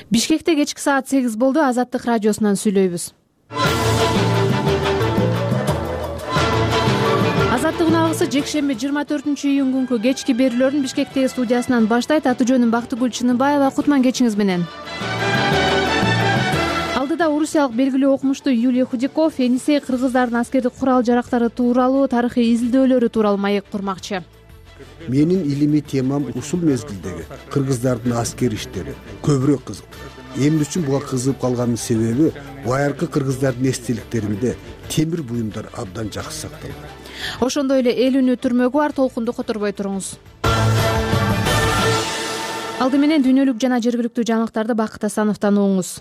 Бишкекте кечки саат 8 болду. Азаттык радиосунан сүйлөйбүз. Азаттык унагысы жекшемби 24-июнь күнкү кечки берүүлөрүн Бишкектеги студиясынан баштайт. Аты жөнүм Бактыгүл Чыныбаева. Кутман кечиңиз менен. Алдыда орусиялык белгилүү окумуштуу Юлий Худяков Енисей кыргыздардын аскердик курал жарактары тууралуу тарыхый изилдөөлөрү тууралуу маек курмакчы. Менин илимий темам ушул мезгилдеги кыргыздардын аскер иштери көбүрөөк кызыктырат. Эмне үчүн буга кызыгып калганын себеби байыркы кыргыздардын эстеликтеринде темир буюмдар абдан жакшы сакталган. Ошондой эле эл үнү түрмөгү бар, толкунду которбой туруңуз. Алды менен дүйнөлүк жана жергиликтүү жаңылыктарды Бакыт Асановдон угуңуз.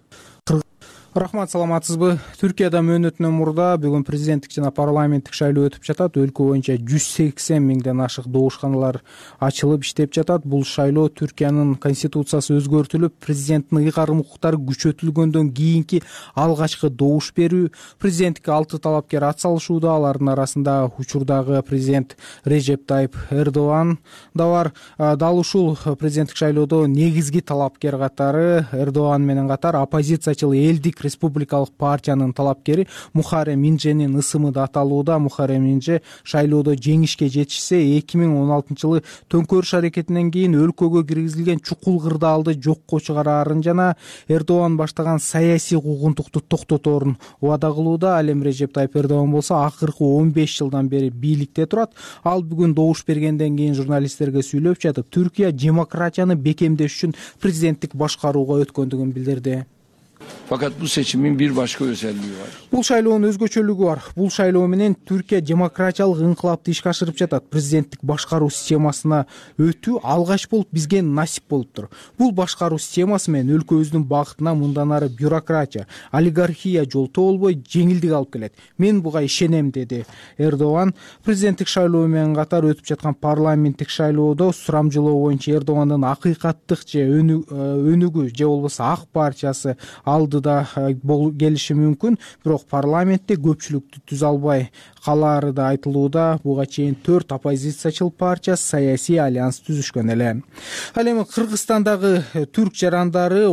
Рахмат, саламатсызбы? Түркияда мөөнөтүнөн мурда бүгүн президенттик жана парламенттик шайлоо өтүп жатат. Өлкө боюнча 180 миңден ашык добушканалар ачылып иштеп жатат. Бул шайлоо Түркиянын конституциясы өзгөртүлүп, президенттин ыйгарым укуктары күчөтүлгөндөн кийинки алгачкы добуш берүү. Президенттикке 6 талапкер ат салышууда. Алардын арасында учурдагы президент Режеп Тайып Эрдоган да бар. Дал ушул президенттик шайлоодо негизги талапкер катары Эрдоган менен катар оппозициячыл Элдик республикалык партиянын талапкери Мухаррем Инженин ысымы да аталууда. Мухаррем Инже шайлоодо жеңишке жетишсе, 2016-жылы төңкөрүш аракетинен кийин өлкөгө киргизилген чукул кырдаалды жокко чыгараарын жана Эрдоган баштаган саясий куугунтукту токтоторун убада кылууда. Ал эми Режеп Тайып Эрдоган болсо акыркы 15 жылдан бери бийликте турат. Ал бүгүн добуш бергенден кийин журналисттерге сүйлөп жатып, Түркия демократияны бекемдеш үчүн президенттик башкарууга өткөндүгүн билдирди. Fakat bu seçimin bir başka özelliği var. Бул шайлоонун өзгөчөлүгү бар. Бул шайлоо менен Түркия демократиялык ыңкылапты ишке ашырып жатат. Президенттик башкаруу системасына өтүү алгач болуп бизге насип болуптур. Бул башкаруу системасы менен өлкөбүздүн багытына мындан ары бюрократия, олигархия жолтоо болбой жеңилдик алып келет. Мен буга ишенем, деди Эрдоган. Президенттик шайлоо менен катар өтүп жаткан парламенттик шайлоодо сурамжылоо боюнча Эрдогандын акыйкаттык же өнүгүү же болбосо Ак партиясы алдыда келиши мүмкүн, бирок парламентте көпчүлүктү түзө албай калаары да айтылууда. Буга чейин 4 оппозициячыл партия саясий альянс түзүшкөн эле. Ал эми Кыргызстандагы түрк жарандары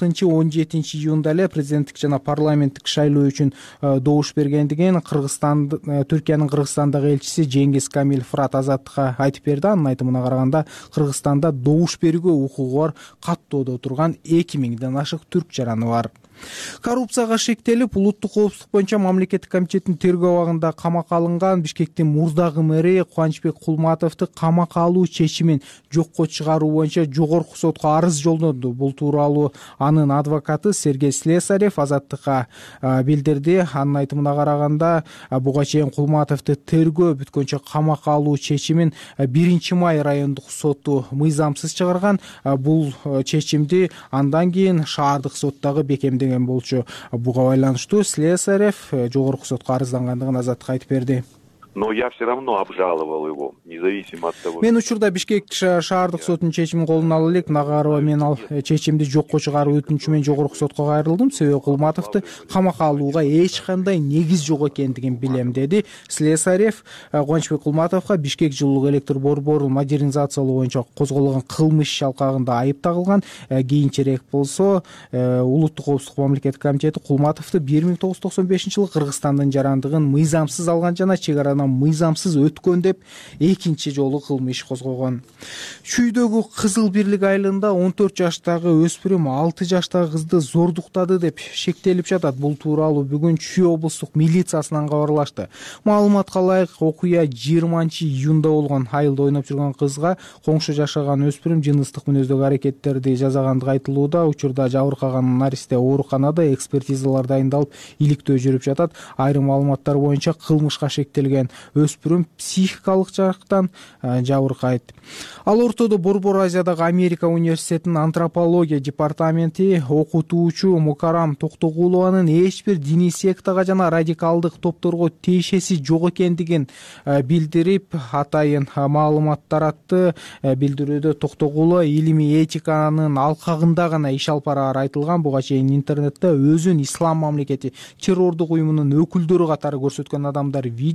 16-17 июнда эле президенттик жана парламенттик шайлоо үчүн добуш бергендигин Түркиянын Кыргызстандагы элчиси Жеңгиз Камил Фырат Азаттыкка айтып берди. Анын айтымына караганда, Кыргызстанда добуш берүүгө укугу бар каттоодо турган 2000ден ашык түрк жараны бар. Коррупцияга шектелип, улуттук коопсуздук боюнча мамлекеттик комитеттин тергөө абагында камакка алынган Бишкектин мурдагы мэри Кубанычбек Кулматовду камакка алуу чечимин жокко чыгаруу боюнча жогорку сотко арыз жолдоду. Бул тууралуу анын адвокаты Сергей Слесарев Азаттыкка билдирди. Анын айтымына караганда, буга чейин Кулматовду тергөө бүткөнчө камакка алуу чечимин 1-май райондук соту мыйзамсыз чыгарган. Бул чечимди андан кийин шаардык соттагы бекемдеген болчу. Буга байланыштуу Слесарев жогорку сотко арыздангандыгын Азаттыкка айтып берди. Но я все равно обжаловал его, независимо от того. Мен учурда Бишкек шаардык сотунун чечимин колуна ала элек. Нагарова мен ал чечимди жокко чыгаруу өтүнүчү менен жогорку сотко кайрылдым. Себеби Кулматовду камакка алууга эч кандай негиз жок экендигин билем, деди Слесарев. Кубанычбек Кулматовго Бишкек жылуулук электр борборун модернизациялоо боюнча козголгон кылмыш иш алкагында айып тагылган. Кийинчерээк болсо улуттук коопсуздук мамлекеттик комитети Кулматовду 1995-жылы Кыргызстандын жарандыгын мыйзамсыз алган жана чек арадан мыйзамсыз өткөн деп экинчи жолу кылмыш иш козгогон. Чүйдөгү Кызыл Бирлик айылында 14 жаштагы өспүрүм 6 жаштагы кызды зордуктады деп шектелип жатат. Бул тууралуу бүгүн Чүй облустук милициясынан кабарлашты. Маалыматка ылайык, окуя 20-июнда болгон. Айылда ойноп жүргөн кызга коңшу жашаган өспүрүм жыныстык мүнөздөгү аракеттерди жасагандыгы айтылууда. Учурда жабыркаган наристе ооруканада экспертизалар дайындалып, иликтөө жүрүп жатат. Айрым маалыматтар боюнча кылмышка шектелген өспүрүм психикалык жактан жабыркайт. Ал ортодо Борбор Азиядагы Америка университетинин антропология департаменти окутуучу Мукарам Токтогулованын эч бир диний сектага жана радикалдык топторго тиешеси жок экендигин билдирип, атайын маалымат таратты. Билдирүүдө Токтогулова илимий этиканын алкагында гана иш алып барары айтылган. Буга чейин интернетте өзүн ислам мамлекети террордук уюмунун өкүлдөрү катары көрсөткөн адамдар видео таратып,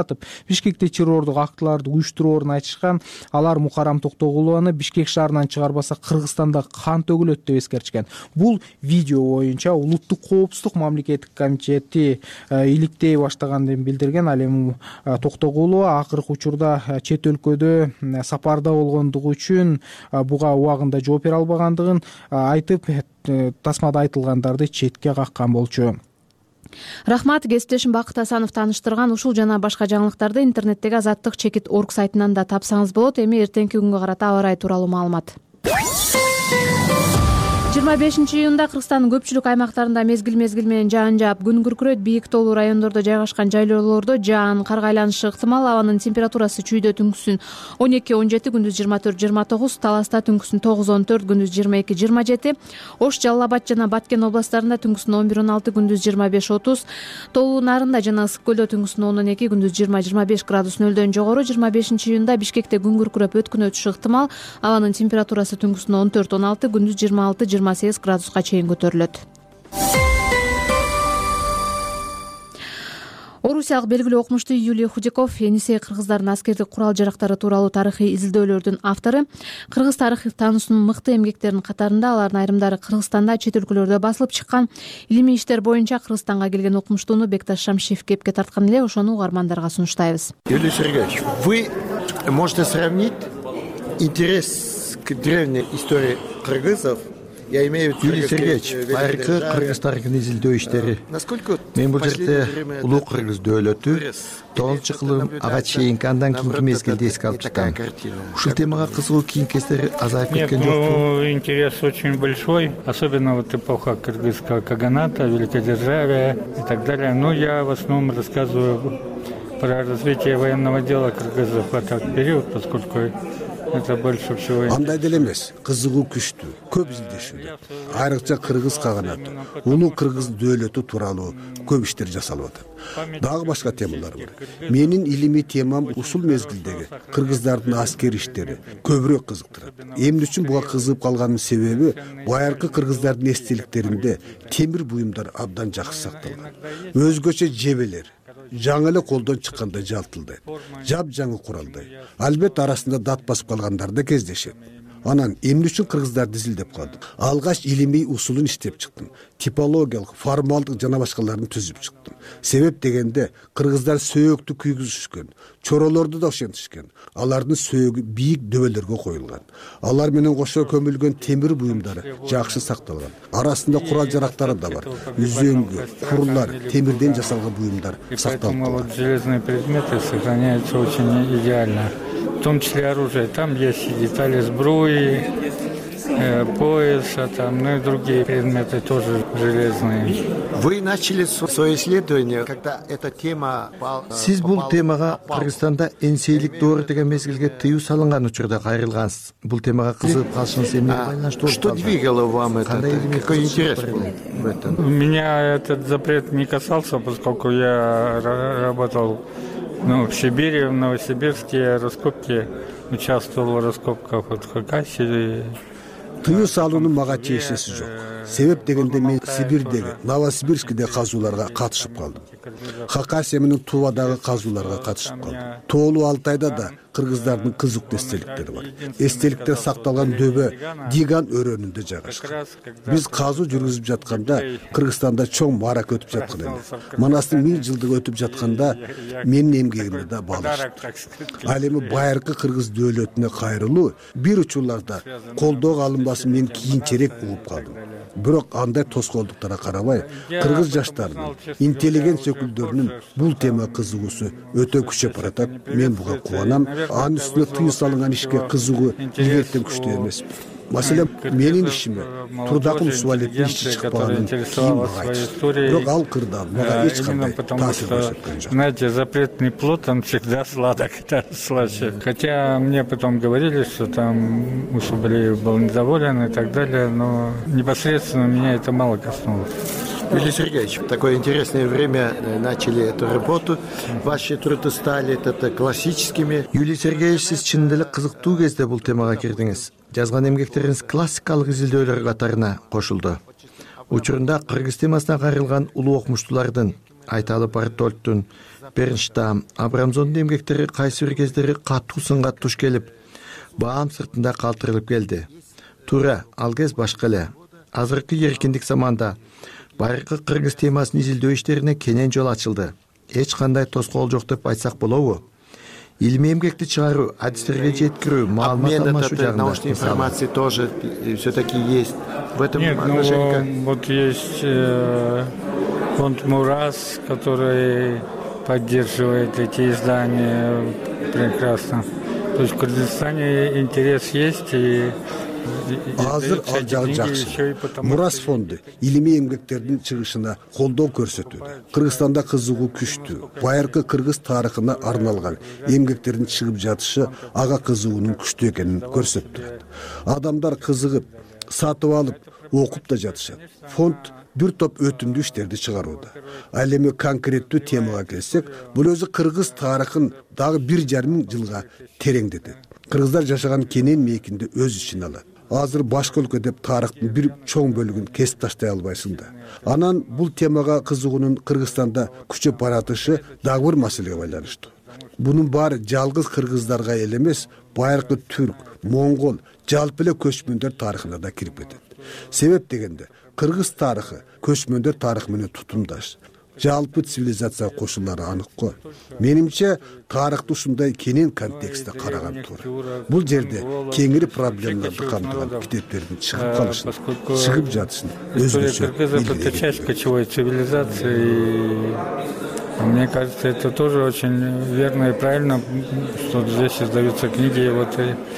жатып Бишкекте террордук актыларды уюштуруурун айтышкан. Алар Мукаррам Токтогулованы Бишкек шаарынан чыгарбаса Кыргызстанда кан төгүлөт деп эскертишкен. Бул видео боюнча Улуттук коопсуздук мамлекеттик комитети иликтей баштагандыгын билдирген. Ал эми Токтогулова акыркы учурда чет өлкөдө сапарда болгондугу үчүн буга убагында жооп бере албагандыгын айтып, тасмада айтылгандарды четке каккан болчу. Рахмат, кесиптешим Бакыт Асанов тааныштырган. Ушул жана башка жаңылыктарды интернеттеги Азаттык Чекит.org сайтынан да тапсаңыз болот. Эми эртеңки күнгө карата аба ырайы тууралуу маалымат. 25-июнда Кыргызстандын көпчүлүк аймактарында мезгил менен жаан жаап, күн күркүрөйт. Бийик тоолуу райондордо жайгашкан жайлоолордо жаан, кар айланышы ыктымал. Абанын температурасы чүйдө түнкүсүн 12-17, күндүз 24-29, Таласта түнкүсүн 9-14, күндүз 22-27, Ош, Жалал Абад жана Баткен областтарында түнкүсүн 11-16, күндүз 25-30, Тоолуу Нарында жана Ысык көлдө түнкүсүн 10-12, күндүз 20-25 градус нөлдөн жогору. 25-июнда Бишкекте күн күркүрөп, өткүн өтүшү ыктымал. Абанын температурасы түнкүсүн 14-16, күндүз 26-28 градуска чейин көтөрүлөт. Орусиялык белгилүү окумушту Юлия Худяков Енисей кыргыздардын аскердик курал-жарактары тууралуу тарыхый изилдөөлөрдүн автору. Кыргыз тарыхы таануусунун мыкты эмгектеринин катарында алардын айрымдары Кыргызстанда, чет өлкөлөрдө басылып чыккан. Илимий иштер боюнча Кыргызстанга келген окумуштууну Бекташ Шамшиев кепке тарткан эле. Ошону угармандарга сунуштайбыз. Юлий Сергеевич, вы можете сравнить интерес к древней истории кыргызов? Я имею в виду Юлий Сергеевич, байыркы кыргыз тарыхын изилдөө иштери. Мен бул жерде улуу кыргыз дөөлөтү 9-кылым ага чейинки андан кийинки мезгилди эске алып чыккан. Ушул темага кызыгуу кийин кездери азайып кеткен жокпу? Интерес очень большой, особенно вот эпоха кыргызского каганата, великодержавия и так далее. Но я в основном рассказываю про развитие военного дела кыргызов в этот период, поскольку это больше всего. Андай деле эмес, кызыгуу күчтүү, көп изилдешүүдө. Айрыкча кыргыз каганаты, улуу кыргыз дөөлөтү тууралуу көп иштер жасалып атат. Дагы башка темалар бар. Менин илимий темам ушул мезгилдеги кыргыздардын аскер иштери көбүрөөк кызыктырат. Эмне үчүн буга кызыгып калганымдын себеби, байыркы кыргыздардын эстеликтеринде темир буюмдар абдан жакшы сакталган. Өзгөчө жебелер жаңы эле колдон чыккандай жалтылдайт, жапжаңы куралдай. Албетте арасында дат басып калгандар да кездешет. Анан эмне үчүн кыргыздарды изилдеп калдым? Алгач илимий усулун иштеп чыктым. Типологиялык, формалдык жана башкаларын түзүп чыктым. Себеп дегенде кыргыздар сөөктү күйгүзүшкөн, чоролорду да ошентишкен. Алардын сөөгү бийик дөбөлөргө коюлган. Алар менен кошо көмүлгөн темир буюмдары жакшы сакталган. Арасында курал-жарактары да бар. Үзөңгү, курлар, темирден жасалган буюмдар сакталып. Железные предметы сохраняются очень идеально. В том числе оружие. Там есть и детали сбруи, пояса, там, ну и другие предметы тоже железные. Вы начали свое исследование, когда эта тема... Сиз бул темага Кыргызстанда энсейлик доору деген мезгилге тыюу салынган учурда кайрылгансыз. Бул темага кызыгып калышыңыз эмне байланыштуу? Что двигало вам это? Какой интерес в этом? Меня этот запрет не касался, поскольку я работал в Сибири, в Новосибирске, раскопки, участвовал в раскопках в Хакасии. Тыюу салуунун мага тиешеси жок. Себеп дегенде мен Сибирдеги, Новосибирскиде казууларга катышып калдым. Хакасия менен Тувадагы казууларга катышып калдым. Тоолуу Алтайда да кыргыздардын кызыктуу эстеликтери бар. Эстеликтер сакталган дөбө Диган өрөөнүндө жайгашкан. Биз казуу жүргүзүп жатканда Кыргызстанда чоң маарак өтүп жаткан эле. Манастын 1000 жылдыгы өтүп жатканда менин эмгегимди да баалашты. Ал эми байыркы кыргыз дөөлөтүнө кайрылуу бир учурларда колдоого алынбасын мен кийинчерээк угуп калдым. Бирок андай тоскоолдуктарга карабай, кыргыз жаштарынын, интеллигент өкүлдөрүнүн бул тема кызыгуусу өтө күчөп баратат. Мен буга кубанам. Анын үстүнө тыюу салынган ишке кызыгуу илгертен күчтүү эмес. Маселен, менин ишиме Турдакул Суалеттин иши чыкпаганын кийин мага айтышты. Бирок ал кырдаал мага эч кандай таасир көрсөткөн жок. Знаете, запретный плод, он всегда сладок, это случай. Хотя мне потом говорили, что там Усубалиев был недоволен и так далее, но непосредственно меня это мало коснулось. Юлий Сергеевич, в такое интересное время начали эту работу. Ваши труды стали классическими. Юлий Сергеевич, сиз чынында эле кызыктуу кезде бул темага кирдиңиз. Жазган эмгектериңиз классикалык изилдөөлөр катарына кошулду. Учурунда кыргыз темасына кайрылган улуу окумуштуулардын Айталы Бартольдтун, Бернштам, Абрамсондун эмгектери кайсы бир кездери катуу сынга туш келип, баам сыртында калтырылып келди. Туура, ал кез башка эле. Азыркы эркиндик заманда байыркы кыргыз темасын изилдөө иштерине кенен жол ачылды. Эч кандай тоскоол жок деп айтсак болобу? Илимий эмгекти чыгаруу, адистерге жеткирүү, маалымат алмашуу жагында научной информации тоже все-таки есть. В этом нет, ну, вот есть фонд МУРАС, который поддерживает эти издания прекрасно. То есть в Кыргызстане интерес есть и азыр ал жагы жакшы. Мурас фонду илимий эмгектердин чыгышына колдоо көрсөтүүдө. Кыргызстанда кызыгуу күчтүү. Байыркы кыргыз тарыхына арналган эмгектердин чыгып жатышы ага кызыгуунун күчтүү экенин көрсөттүрөт. Адамдар кызыгып, сатып алып, окуп да жатышат. Фонд бир топ өтүмдүү иштерди чыгарууда. Ал эми конкреттүү темага келсек, бул өзү кыргыз тарыхын дагы 1,5 миң жылга тереңдетет. Кыргыздар жашаган кенен мейкинди өз ичине алат. Азыр башка өлкө деп тарыхтын бир чоң бөлүгүн кесип таштай албайсың да. Анан бул темага кызыгуунун Кыргызстанда күчөп баратышы дагы бир маселеге байланыштуу. Бунун баары жалгыз кыргыздарга эле эмес, байыркы түрк, моңгол, жалпы эле көчмөндөр тарыхына да кирип кетет. Себеп дегенде, кыргыз тарыхы көчмөндөр тарыхы менен тутумдаш. Жалпы цивилизация кошулары анык го. Менимче, тарыхты ушундай кенен контекстте караган туура. Бул жерде кеңири проблемаларды камтыган питеттердин чыгып калышын, чыгып жатышын өзгөчө. Это часть кочевой цивилизации. Мне кажется, это тоже очень верно и правильно, что здесь создаются книги вот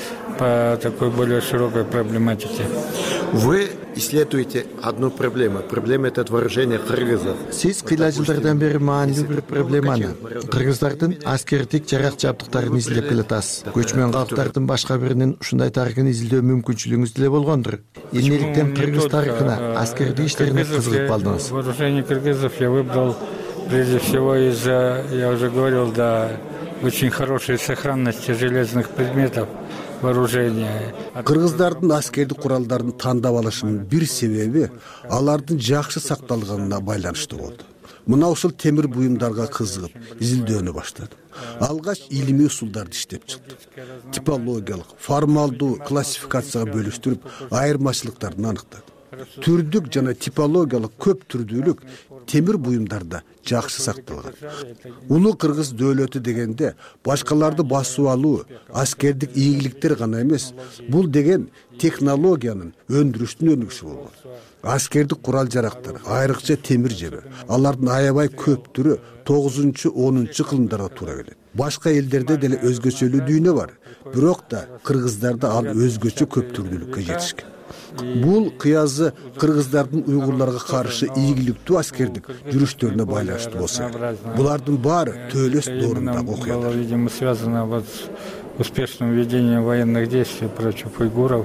по такой более широкой проблематике. Вы исследуете одну проблему. Проблема — это вооружение кыргызов. Сиз кыйла жылдардан бери маанилүү бир проблеманы, кыргыздардын аскердик жарак жабдыктарын изилдеп келатасыз. Көчмөн калктардын башка биринин ушундай тарыхын изилдөө мүмкүнчүлүгүңүз деле болгондур. Эмнеликтен кыргыз тарыхына, аскердик иштерине кызыгып калдыңыз? Вооружение кыргызов я выбрал прежде всего из-за, я уже говорил, да, очень хорошей сохранности железных предметов вооружения. Кыргыздардын аскердик куралдарын тандап алышынын бир себеби алардын жакшы сакталганына байланыштуу болду. Мына ушул темир буюмдарга кызыгып, изилдөөнү баштадым. Алгач илимий усулдарды иштеп чыктым. Типологиялык, формалдуу классификацияга бөлүштүрүп, айырмачылыктарын аныктадым. Түрдүк жана типологиялык көп түрдүүлүк темир буюмдарда жакшы сакталган. Улуу кыргыз дөөлөтү дегенде башкаларды басып алуу, аскердик ийгиликтер гана эмес, бул деген технологиянын өндүрүштүн өнүгүшү болгон. Аскердик курал-жарактар, айрыкча темир жеби, алардын аябай көп түрү 9-10 кылымдарга туура келет. Башка элдерде деле өзгөчөлүү дүйнө бар, бирок да кыргыздарда ал өзгөчө көп түрдүүлүккө жетишкен. Бул кыязы кыргыздардын уйгурларга каршы ийгиликтүү аскердик жүрүштөрүнө байланыштуу болсо, булардын баары төөлөс доорундагы окуялар. Видимо, связано вот с успешным ведением военных действий против уйгуров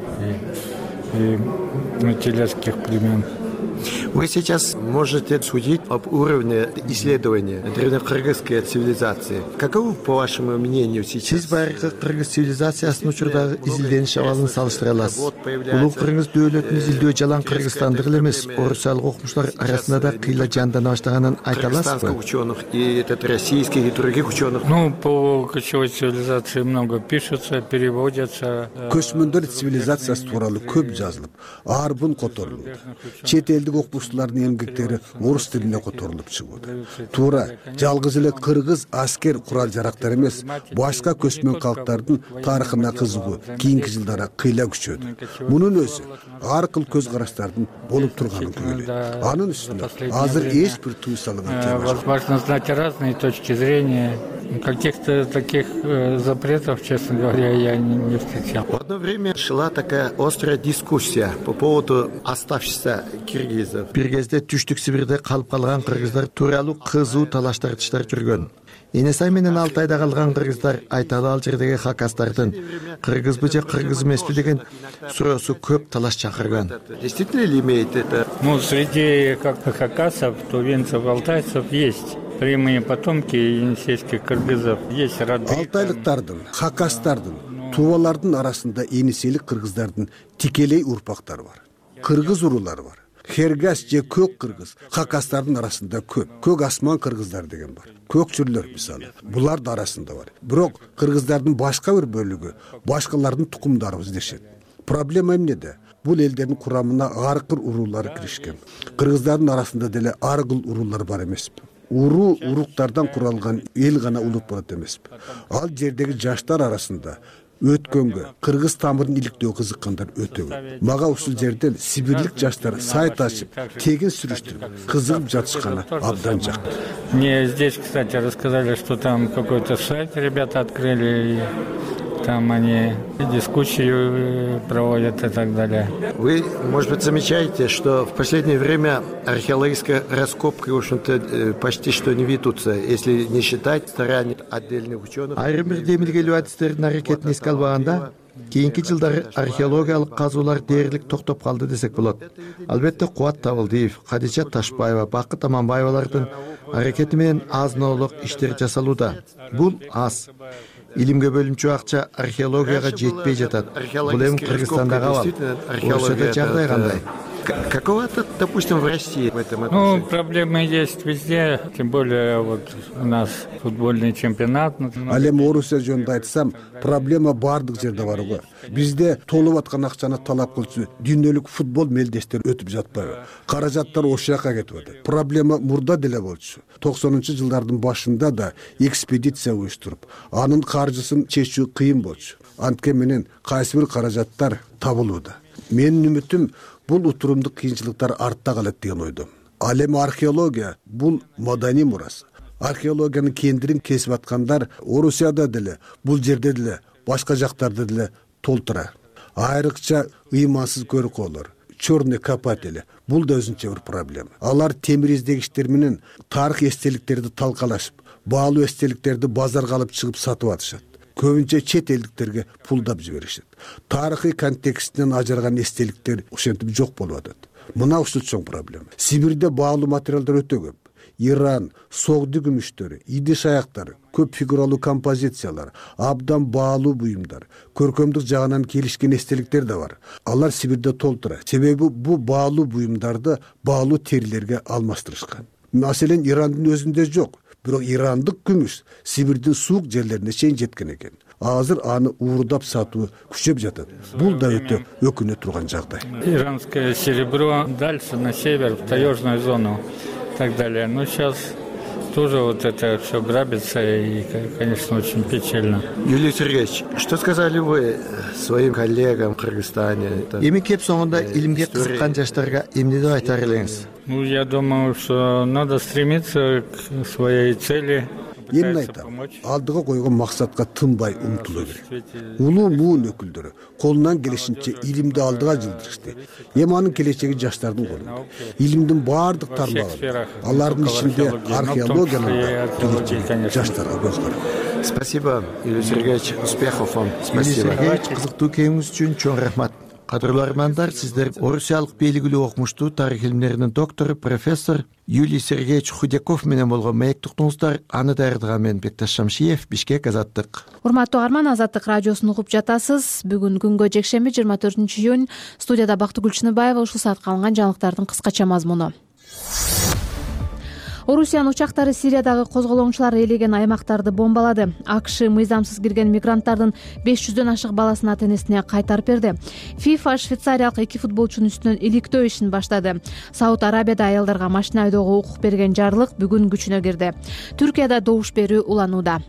и телецких племен. Вы сейчас можете судить об уровне исследования древнекыргызской цивилизации. Каково, по вашему мнению, сейчас? Сиз байыркы кыргыз цивилизациясынын учурдагы изилдениш абалын салыштыра аласыз. Улуу кыргыз дөөлөтүн изилдөө жалаң кыргызстандык эле эмес, орусиялык окумуштар арасында да кыйла жандана баштаганын айта аласызбы? Ученых и этот российских и других ученых. Ну, по кочевой цивилизации много пишется, переводятся. Көчмөндөр цивилизациясы тууралуу көп жазылып, арбын которулуп, чет элдик окумуштуулардын эмгектери орус тилинде которулуп чыгууда. Туура, жалгыз эле кыргыз аскер курал-жарактар эмес, башка көчмөн калктардын тарыхына кызыгуу кийинки жылдары кыйла күчөдү. Мунун өзү ар кыл көз караштардын болуп турганын күбөлөйт. Анын үстүнө азыр эч бир туйсалган тема жок. Важно знать разные точки зрения. Каких-то таких запретов, честно говоря, я не встречал. В одно время шла такая острая дискуссия по поводу оставшихся киргизов. Бир кезде Түштүк Сибирде калып калган кыргыздар тууралуу кызуу талаш-тартыштар жүргөн. Энесай менен Алтайда калган кыргыздар Айталы ал жердеги хакастардын кыргызбы же кыргыз эмеспи деген суроосу көп талаш чакырган. Действительно ли имеет это? Ну, среди хакасов, тувинцев, алтайцев есть прямые потомки енисейских кыргызов, есть родные. Алтайлыктардын, хакастардын, тубалардын арасында енисейлик кыргыздардын тикелей урпактары бар. Кыргыз урулары бар. кергас же көк кыргыз хакастардын арасында көп. Көк асман кыргыздар деген бар. Көкчүрлөр мисалы. Булардын арасында бар. Бирок кыргыздардын башка бир бөлүгү башкалардын тукумдары дешет. Проблема эмнеде? Бул элдердин курамына аркыр уруулары киришкен. Кыргыздардын арасында деле аргыл уруулар бар эмеспи? Уруктардан куралган эл гана улут болот эмеспи? Ал жердеги жаштар арасында өткөнгө кыргыз тамырын иликтөө кызыккандар өтө көп. Мага ушул жерден сибирлик жаштар сайт ачып, тегин сүрүштүрүп, кызыгып жатышканы абдан жакты. Мне здесь, кстати, рассказали, что там какой-то сайт ребята открыли, там они дискуссии проводят и так далее. Вы, может быть, замечаете, что в последнее время археологическая раскопка, в общем-то, почти что не ведутся, если не считать стараний отдельных ученых. Айрым бир демилгелүү адистердин аракетин эске албаганда, кийинки жылдары археологиялык казуулар дээрлик токтоп калды десек болот. Албетте Кубат Табылдиев, Кадижа Ташбаева, Бакыт Аманбаевалардын аракети менен аз-ноолук иштер жасалууда. Бул аз. Илимге бөлүнчү акча археологияга жетпей жатат. Бул эми Кыргызстандагы абал. Орусияда жагдай кандай? Какова-то, допустим, в России в этом отношении? Проблемы есть везде, тем более вот у нас футбольный чемпионат. Ал эми Орусия жөнүндө айтсам, проблема бардык жерде бар го. Бизде толуп аткан акчаны талап кылчу дүйнөлүк футбол мелдештери өтүп жатпайбы? Каражаттар ошол жака кетип атат. Проблема мурда деле болчу. 90-жылдардын башында да экспедиция уюштуруп, анын каржысын чечүү кыйын болчу. Антке менен кайсы бир каражаттар табылууда. Менин үмүтүм бул утурумдук кыйынчылыктар артта калат деген ойдом. Ал эми археология бул маданий мурас. Археологиянын кендирин кесип аткандар Орусияда деле, бул жерде деле, башка жактарда деле толтура. Айрыкча ыймансыз көркөөлөр, черный копатели. Бул да өзүнчө бир проблема. Алар темир издегичтер менен тарых эстеликтерди талкалашып, баалуу эстеликтерди базарга алып чыгып сатып атышат. Көбүнчө чет элдиктерге пулдап жиберишет. Тарыхый контекстинен ажыраган эстеликтер ошентип жок болуп атат. Мына ушул чоң проблема. Сибирде баалуу материалдар өтө көп. Иран, согду күмүштөрү, идиш аяктары, көп фигуралуу композициялар, абдан баалуу буюмдар, көркөмдүк жагынан келишкен эстеликтер да бар. Алар Сибирде толтура. Себеби бул баалуу буюмдарды баалуу терилерге алмаштырышкан. Маселен Ирандын өзүндө жок. Бирок ирандык күмүш Сибирдин суук жерлерине чейин жеткен экен. Азыр аны уурдап сатуу күчөп жатат. Бул да өтө өкүнө турган жагдай. Иранское серебро дальше на север, в таежную зону и так далее. Но сейчас тоже вот это все грабится и, конечно, очень печально. Юлий Сергеевич, что сказали вы своим коллегам в Кыргызстане? Эми кеп соңунда илимге кызыккан жаштарга эмне деп айтар элеңиз? Ну, я думаю, что надо стремиться к своей цели. Эмне айтам? Алдыга койгон максатка тынбай умтулуу керек. Улуу муун өкүлдөрү колунан келишинче илимди алдыга жылдырышты. Эми анын келечеги жаштардын колунда. Илимдин баардык тармагы, алардын ичинде археологиянын жаштарга көз карап. Спасибо, Юлий Сергеевич. Успехов вам. Спасибо. Юлий Сергеевич, кызыктуу кеңиңиз үчүн чоң рахмат. Кадырлуу армандар, сиздер орусиялык белгилүү окумуштуу тарых илимдеринин доктору, профессор Юлий Сергеевич Худяков менен болгон маектик туңуздар. Аны даярдаган мен Бекташ Шамшиев, Бишкек, Азаттык. Урматтуу арман, Азаттык радиосун угуп жатасыз. Бүгүн күнгө жекшемби 24-июнь. Студияда Бактыгүл Чыныбаева. Ушул саатка алынган жаңылыктардын кыскача мазмуну. Орусиянын учактары Сириядагы козголоңчулар ээлеген аймактарды бомбалады. АКШ мыйзамсыз кирген мигранттардын 500дөн ашык баласын ата-энесине кайтарып берди. ФИФА швейцариялык 2 футболчунун үстүнөн иликтөө ишин баштады. Сауд Арабияда аялдарга машина айдоого укук берген жарлык бүгүн күчүнө кирди. Түркияда добуш берүү уланууда.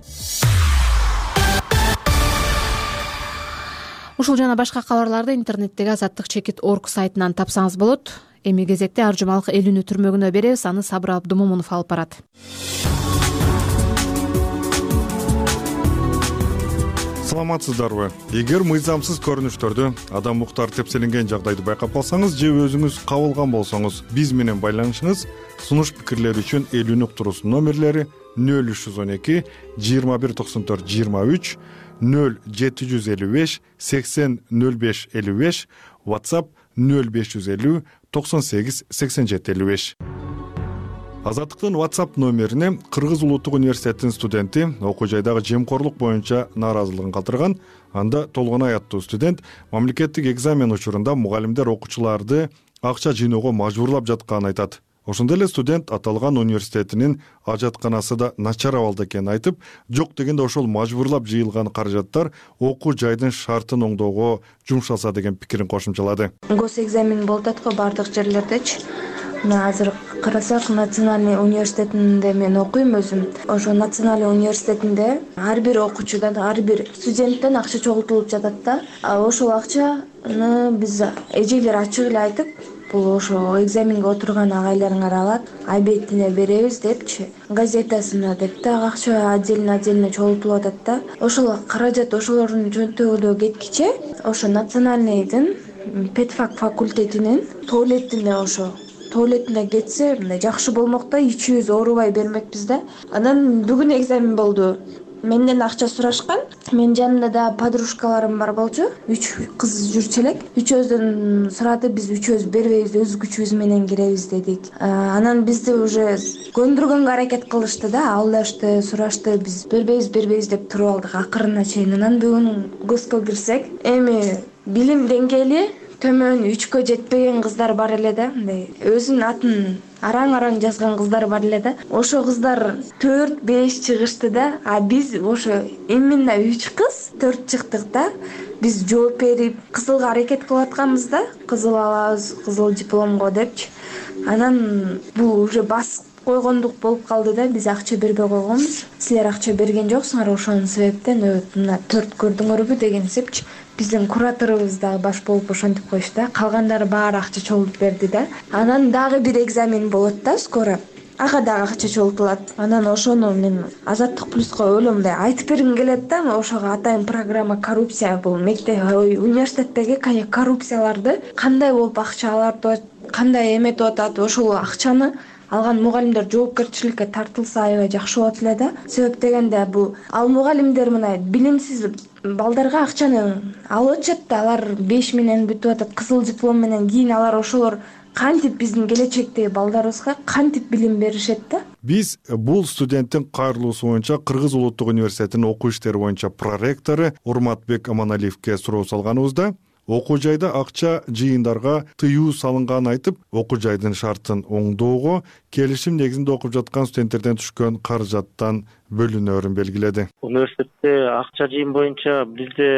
Ушул жана башка кабарларды интернеттеги azattik.org сайтынан тапсаңыз болот. Эми кезекте Аржумалык элүүнү түрмөгүнө беребиз. Аны Сабыр Абдумомунов алып барат. Саламатсыздарбы? Эгер мыйзамсыз көрүнүштөрдү, адам укуктары тепселенген жагдайды байкап калсаңыз же өзүңүз кабылган болсоңуз, биз менен байланышыңыз. Сунуш пикирлер үчүн элүүнү уктуруусунун номерлери 0312 2194 23 0755 80 05 55, WhatsApp 0550 98 87 55. Азаттыктын WhatsApp номерине Кыргыз Улуттук университетинин студенти окуу жайдагы жемкорлук боюнча нааразылыгын калтырган. Анда Толгонай аттуу студент мамлекеттик экзамен учурунда мугалимдер окуучуларды акча жыйноого мажбурлап жатканын айтат. Ошондой эле студент аталган университетинин ажатканасы да начар абалда экенин айтып, жок дегенде ошол мажбурлап жыйылган каражаттар окуу жайдын шартын оңдоого жумшалса деген пикирин кошумчалады. Гос экзамен болуп атат го бардык жерлердечи. Мына азыр карасак, Национальный университетинде мен окуйм өзүм. Ошо Национальный университетинде ар бир окуучудан, ар бир студенттен акча чогултулуп жатат да. Ошол акчаны биз эжелер ачык эле айтып, бул ошо экзаменге отурган агайларыңар алат, ай бетине беребиз депчи, газетасына деп да акча отдельно чогултулуп атат да. Ошол каражат ошолордун жөнтөгүдө кеткиче, ошо Национальныйдын педфак факультетинин туалетине кетсе мындай жакшы болмок да, ичибиз оорубай бермекпиз да. Анан бүгүн экзамен болду. Менден акча сурашкан. Менин жанымда да подружкаларым бар болчу. 3 кыз жүрчү элек. Үчөөбүздөн сурады, биз үчөөбүз бербейбиз, өз күчүбүз менен киребиз дедик. Анан бизди уже көндүргөнгө аракет кылышты да, алдашты, сурашты, биз бербейбиз деп туруп алдык акырына чейин. Анан бүгүн госкө кирсек, эми билим деңгээли төмөн 3кө жетпеген кыздар бар эле да, мындай өзүнүн атын араң жазган кыздар бар эле да. Ошо кыздар 4-5 чыгышты да, биз ошо именно 3 кыз 4 чыктык да. Биз жооп берип, кызылга аракет кылып атканбыз да, кызыл алабыз, кызыл дипломго депчи. Анан бул уже басып койгондук болуп калды да, биз акча бербей койгонбуз. Силер акча берген жоксуңар, ошонун себептен мына 4 көрдүңөрбү деген сепчи. Биздин кураторубуз да баш болуп ошентип коюшту да. Калгандары баары акча чогултуп берди да. Анан дагы бир экзамен болот да скоро. Ага дагы акча чогултулат. Анан ошону мен Азаттык плюска өлө мындай айтып бергим келет да. Ошого атайын программа коррупция, бул университеттеги коррупцияларды кандай болуп акча алат, кандай эметип атат, ошол акчаны алган мугалимдер жоопкерчиликке тартылса аябай жакшы болот эле да. Себеп дегенде бул мугалимдер мына билимсиз балдарга акчаны алып атышат да, алар 5 менен бүтүп атат, кызыл диплом менен. Кийин алар ошолор кантип биздин келечектеги балдарыбызга кантип билим беришет да. Биз бул студенттин кайрылуусу боюнча Кыргыз улуттук университетинин окуу иштери боюнча проректору Урматбек Аманалиевке суроо салганыбызда, окуу жайда акча жыйындарга тыюу салынганын айтып, окуу жайдын шартын оңдоого келишим негизинде окуп жаткан студенттерден түшкөн каражаттан бөлүнөөрүн белгиледи. Университетте акча жыйын боюнча бизде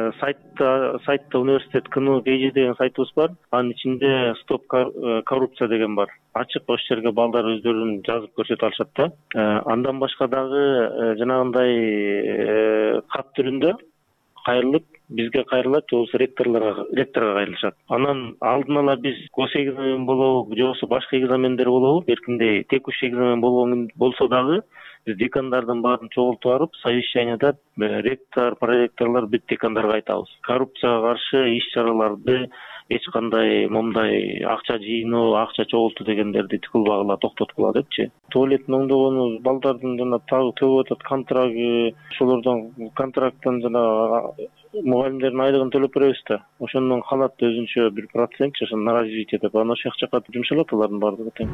сайтта университет КНУ-КЖ деген сайтыбыз бар. Анын ичинде стоп коррупция деген бар. Ачык ошол жерге балдар өздөрүн жазып көрсөтүп алышат да. Андан башка дагы жанагындай кат түрүндө кайрылып бизге кайрылат, же болбосо ректорго кайрылышат. Анан алдын ала биз гос экзамен болобу, же болбосо башка экзамендер болобу, эркиндей текущий экзамен болсо дагы биз декандардын баарын чогултуп барып, совещанияда ректор, проректорлор бүт декандарга айтабыз. Коррупцияга каршы иш-чараларды эч кандай момундай акча жыйноо, акча чогултуу дегендерди тыкылбагыла, токтоткула депчи. Туалеттин оңдогону балдардын жана төбөп атат контрагы, ошолордон контракттан жана мугалимдердин айлыгын төлөп беребиз да. Ошондон калат өзүнчө бир процент, ошону на развитие деп анан ошол жака жумшалат алардын баардыгы тең.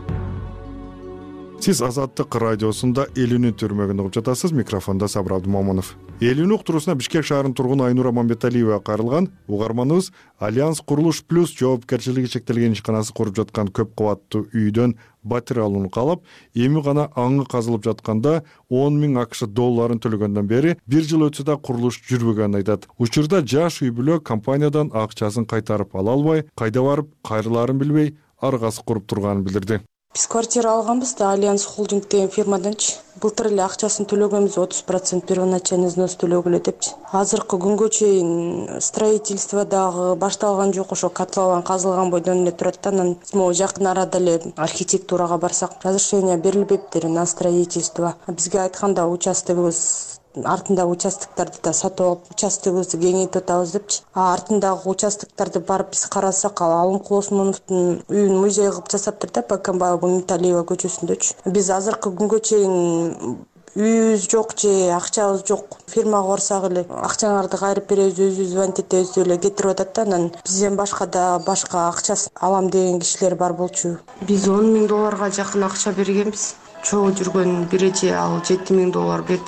Сиз Азаттык радиосунда Элүүнүн төрмөгүндө угуп жатасыз. Микрофондо Сабыр Абдымомунов. Элүүнүн уктуруусуна Бишкек шаарынын тургуну Айнура Мамбеталиева кайрылган. Угарманыбыз Альянс Курулуш Плюс жоопкерчилиги чектелген ишканасы куруп жаткан көп кабаттуу үйдөн батир алууну каалап, эми гана аңы казылып жатканда 10 000 АКШ долларын төлөгөндөн бери 1 жыл өтсө да курулуш жүрбөгөнүн айтат. Учурда жаш үй бүлө компаниядан акчасын кайтарып ала албай, кайда барып кайрылаарын билбей, аргасы куруп турганын билдирди. Биз квартира алганбыз да Альянс Холдинг деген фирмаданчы. Былтыр эле акчасын төлөгөнбүз, 30% первоначальный взнос төлөгүлө депчи. Азыркы күнгө чейин строительство дагы башталган жок, ошо котлован казылган бойдон эле турат да. Анан могу жакын арада эле архитектурага барсак, разрешение берилбептир на строительство. Бизге айтканда участогыбыз артындагы участокторду да сатып алып, участогыбызды кеңейтип атабыз депчи. Артындагы участокторду барып биз карасак, Алымкул Осмоновдун үйүн музей кылып жасаптыр да, Бакамбаева Металиева көчөсүндөчү. Биз азыркы күнгө чейин үйүбүз жок же акчабыз жок. Фирмага барсак эле акчаңарды кайрып беребиз, өзүбүз звонить этебиз деп эле кетирип атат да. Анан бизден башка да башка акчасын алам деген кишилер бар болчу. Биз 10 000 долларга жакын акча бергенбиз. Чогуу жүргөн бир эже ал 7 000 доллар бериптир.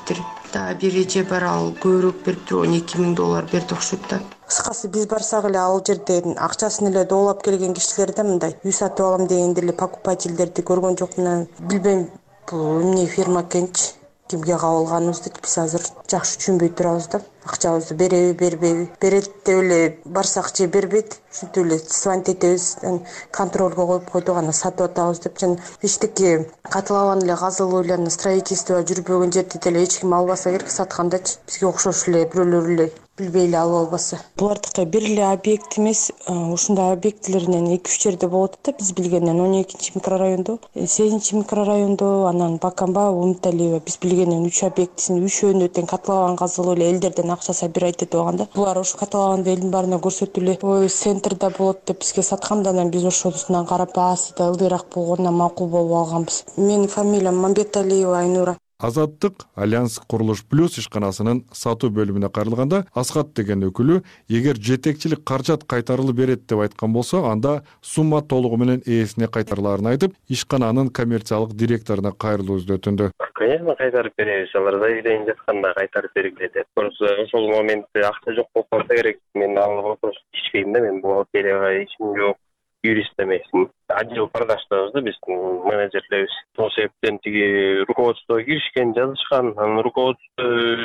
бир эже бар, ал көбүрөөк бериптир, $12,000 берди окшойт да. Кыскасы биз барсак эле ал жерден акчасын эле доолап келген кишилер да мындай үй сатып алам дегенде эле покупательдерди көргөн жокмун. Билбейм, бул эмне фирма экенчи, кимге кабылганыбызды биз азыр жакшы түшүнбөй турабыз да. Акчабызды береби, бербейби, берет деп эле барсак же бербейт, ушинтип эле звонить этебиз, контролго коюп койдук, ана сатып атабыз деп. Жана эчтеке катылабан эле казылуу эле строительство жүрбөгөн жерди деле эч ким албаса керек саткандачы. Бизге окшош эле бирөөлөр эле билбей эле алып албаса. Булардыкы бир эле объект эмес, ушундай объектлеринен 2-3 жерде болот да, биз билгенден 12 микрорайондо, 8 микрорайондо, анан Бакамба, Умталиева биз билгенден 3 объектисин үшөөнү тең катылабан казылуу эле элдерден акча собирать этип алганда, булар ошо катылабан элдин баарына көрсөтүп эле, ой, центрда болот деп бизге сатканда, анан биз ошосунан карап баасы да ылдыйраак болгонуна макул болуп алганбыз. Менин фамилиям Мамбеталиева Айнура. Азаттык Альянс Курулуш Плюс ишканасынын сатуу бөлүмүнө кайрылганда Асхат деген өкүлү, эгер жетекчилик каражат кайтарылып берет деп айткан болсо, анда сумма толугу менен ээсине кайтарылаарын айтып, ишкананын коммерциялык директоруна кайрылуубузду өтүндү. Конечно, кайтарып беребиз. Алар заявление жатканда кайтарып бергиле деп. Просто ошол моментте акча жок болуп калса керек. Мен ал вопрос ишпейм да, мен бухгалтерияга ишим жок. Юрист эмесмин. Отдел продаждабыз да, биз менеджерлербиз. Ошол себептен тиги руководствого киришкен, жазышкан, анан руководство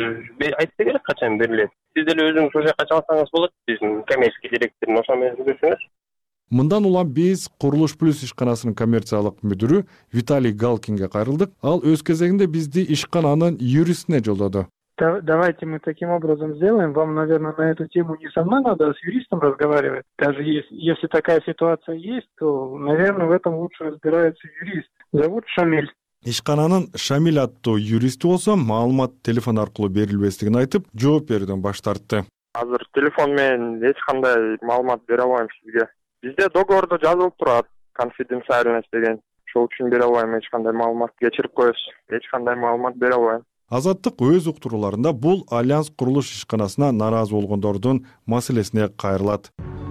айтса керек качан берилет. Сиз деле өзүңүз ошол жака чалсаңыз болот, биздин коммерческий директорун ошо менен сүйлөшүңүз. Мындан улам биз Курулуш Плюс ишканасынын коммерциялык мүдүрү Виталий Галкинге кайрылдык. Ал өз кезегинде бизди ишкананын юристине жолдоду. Давайте мы таким образом сделаем. Вам, наверное, на эту тему не со мной надо, а с юристом разговаривать. Даже если такая ситуация есть, то, наверное, в этом лучше разбирается юрист. Зовут Шамиль. Ишкананын Шамиль аттуу юристи болсо, маалымат телефон аркылуу берилбестигин айтып, жооп берүүдөн баш тартты. Азыр телефон менен эч кандай маалымат бере албайм сизге. Бизде договордо жазылып турат, конфиденциальность деген. Ошол үчүн бере албайм эч кандай маалымат. Кечирип коесуз, эч кандай маалымат бере албайм. Азаттык өз уктурууларында бул Альянс Курулуш ишканасына нааразы болгондордун маселесине кайрылат.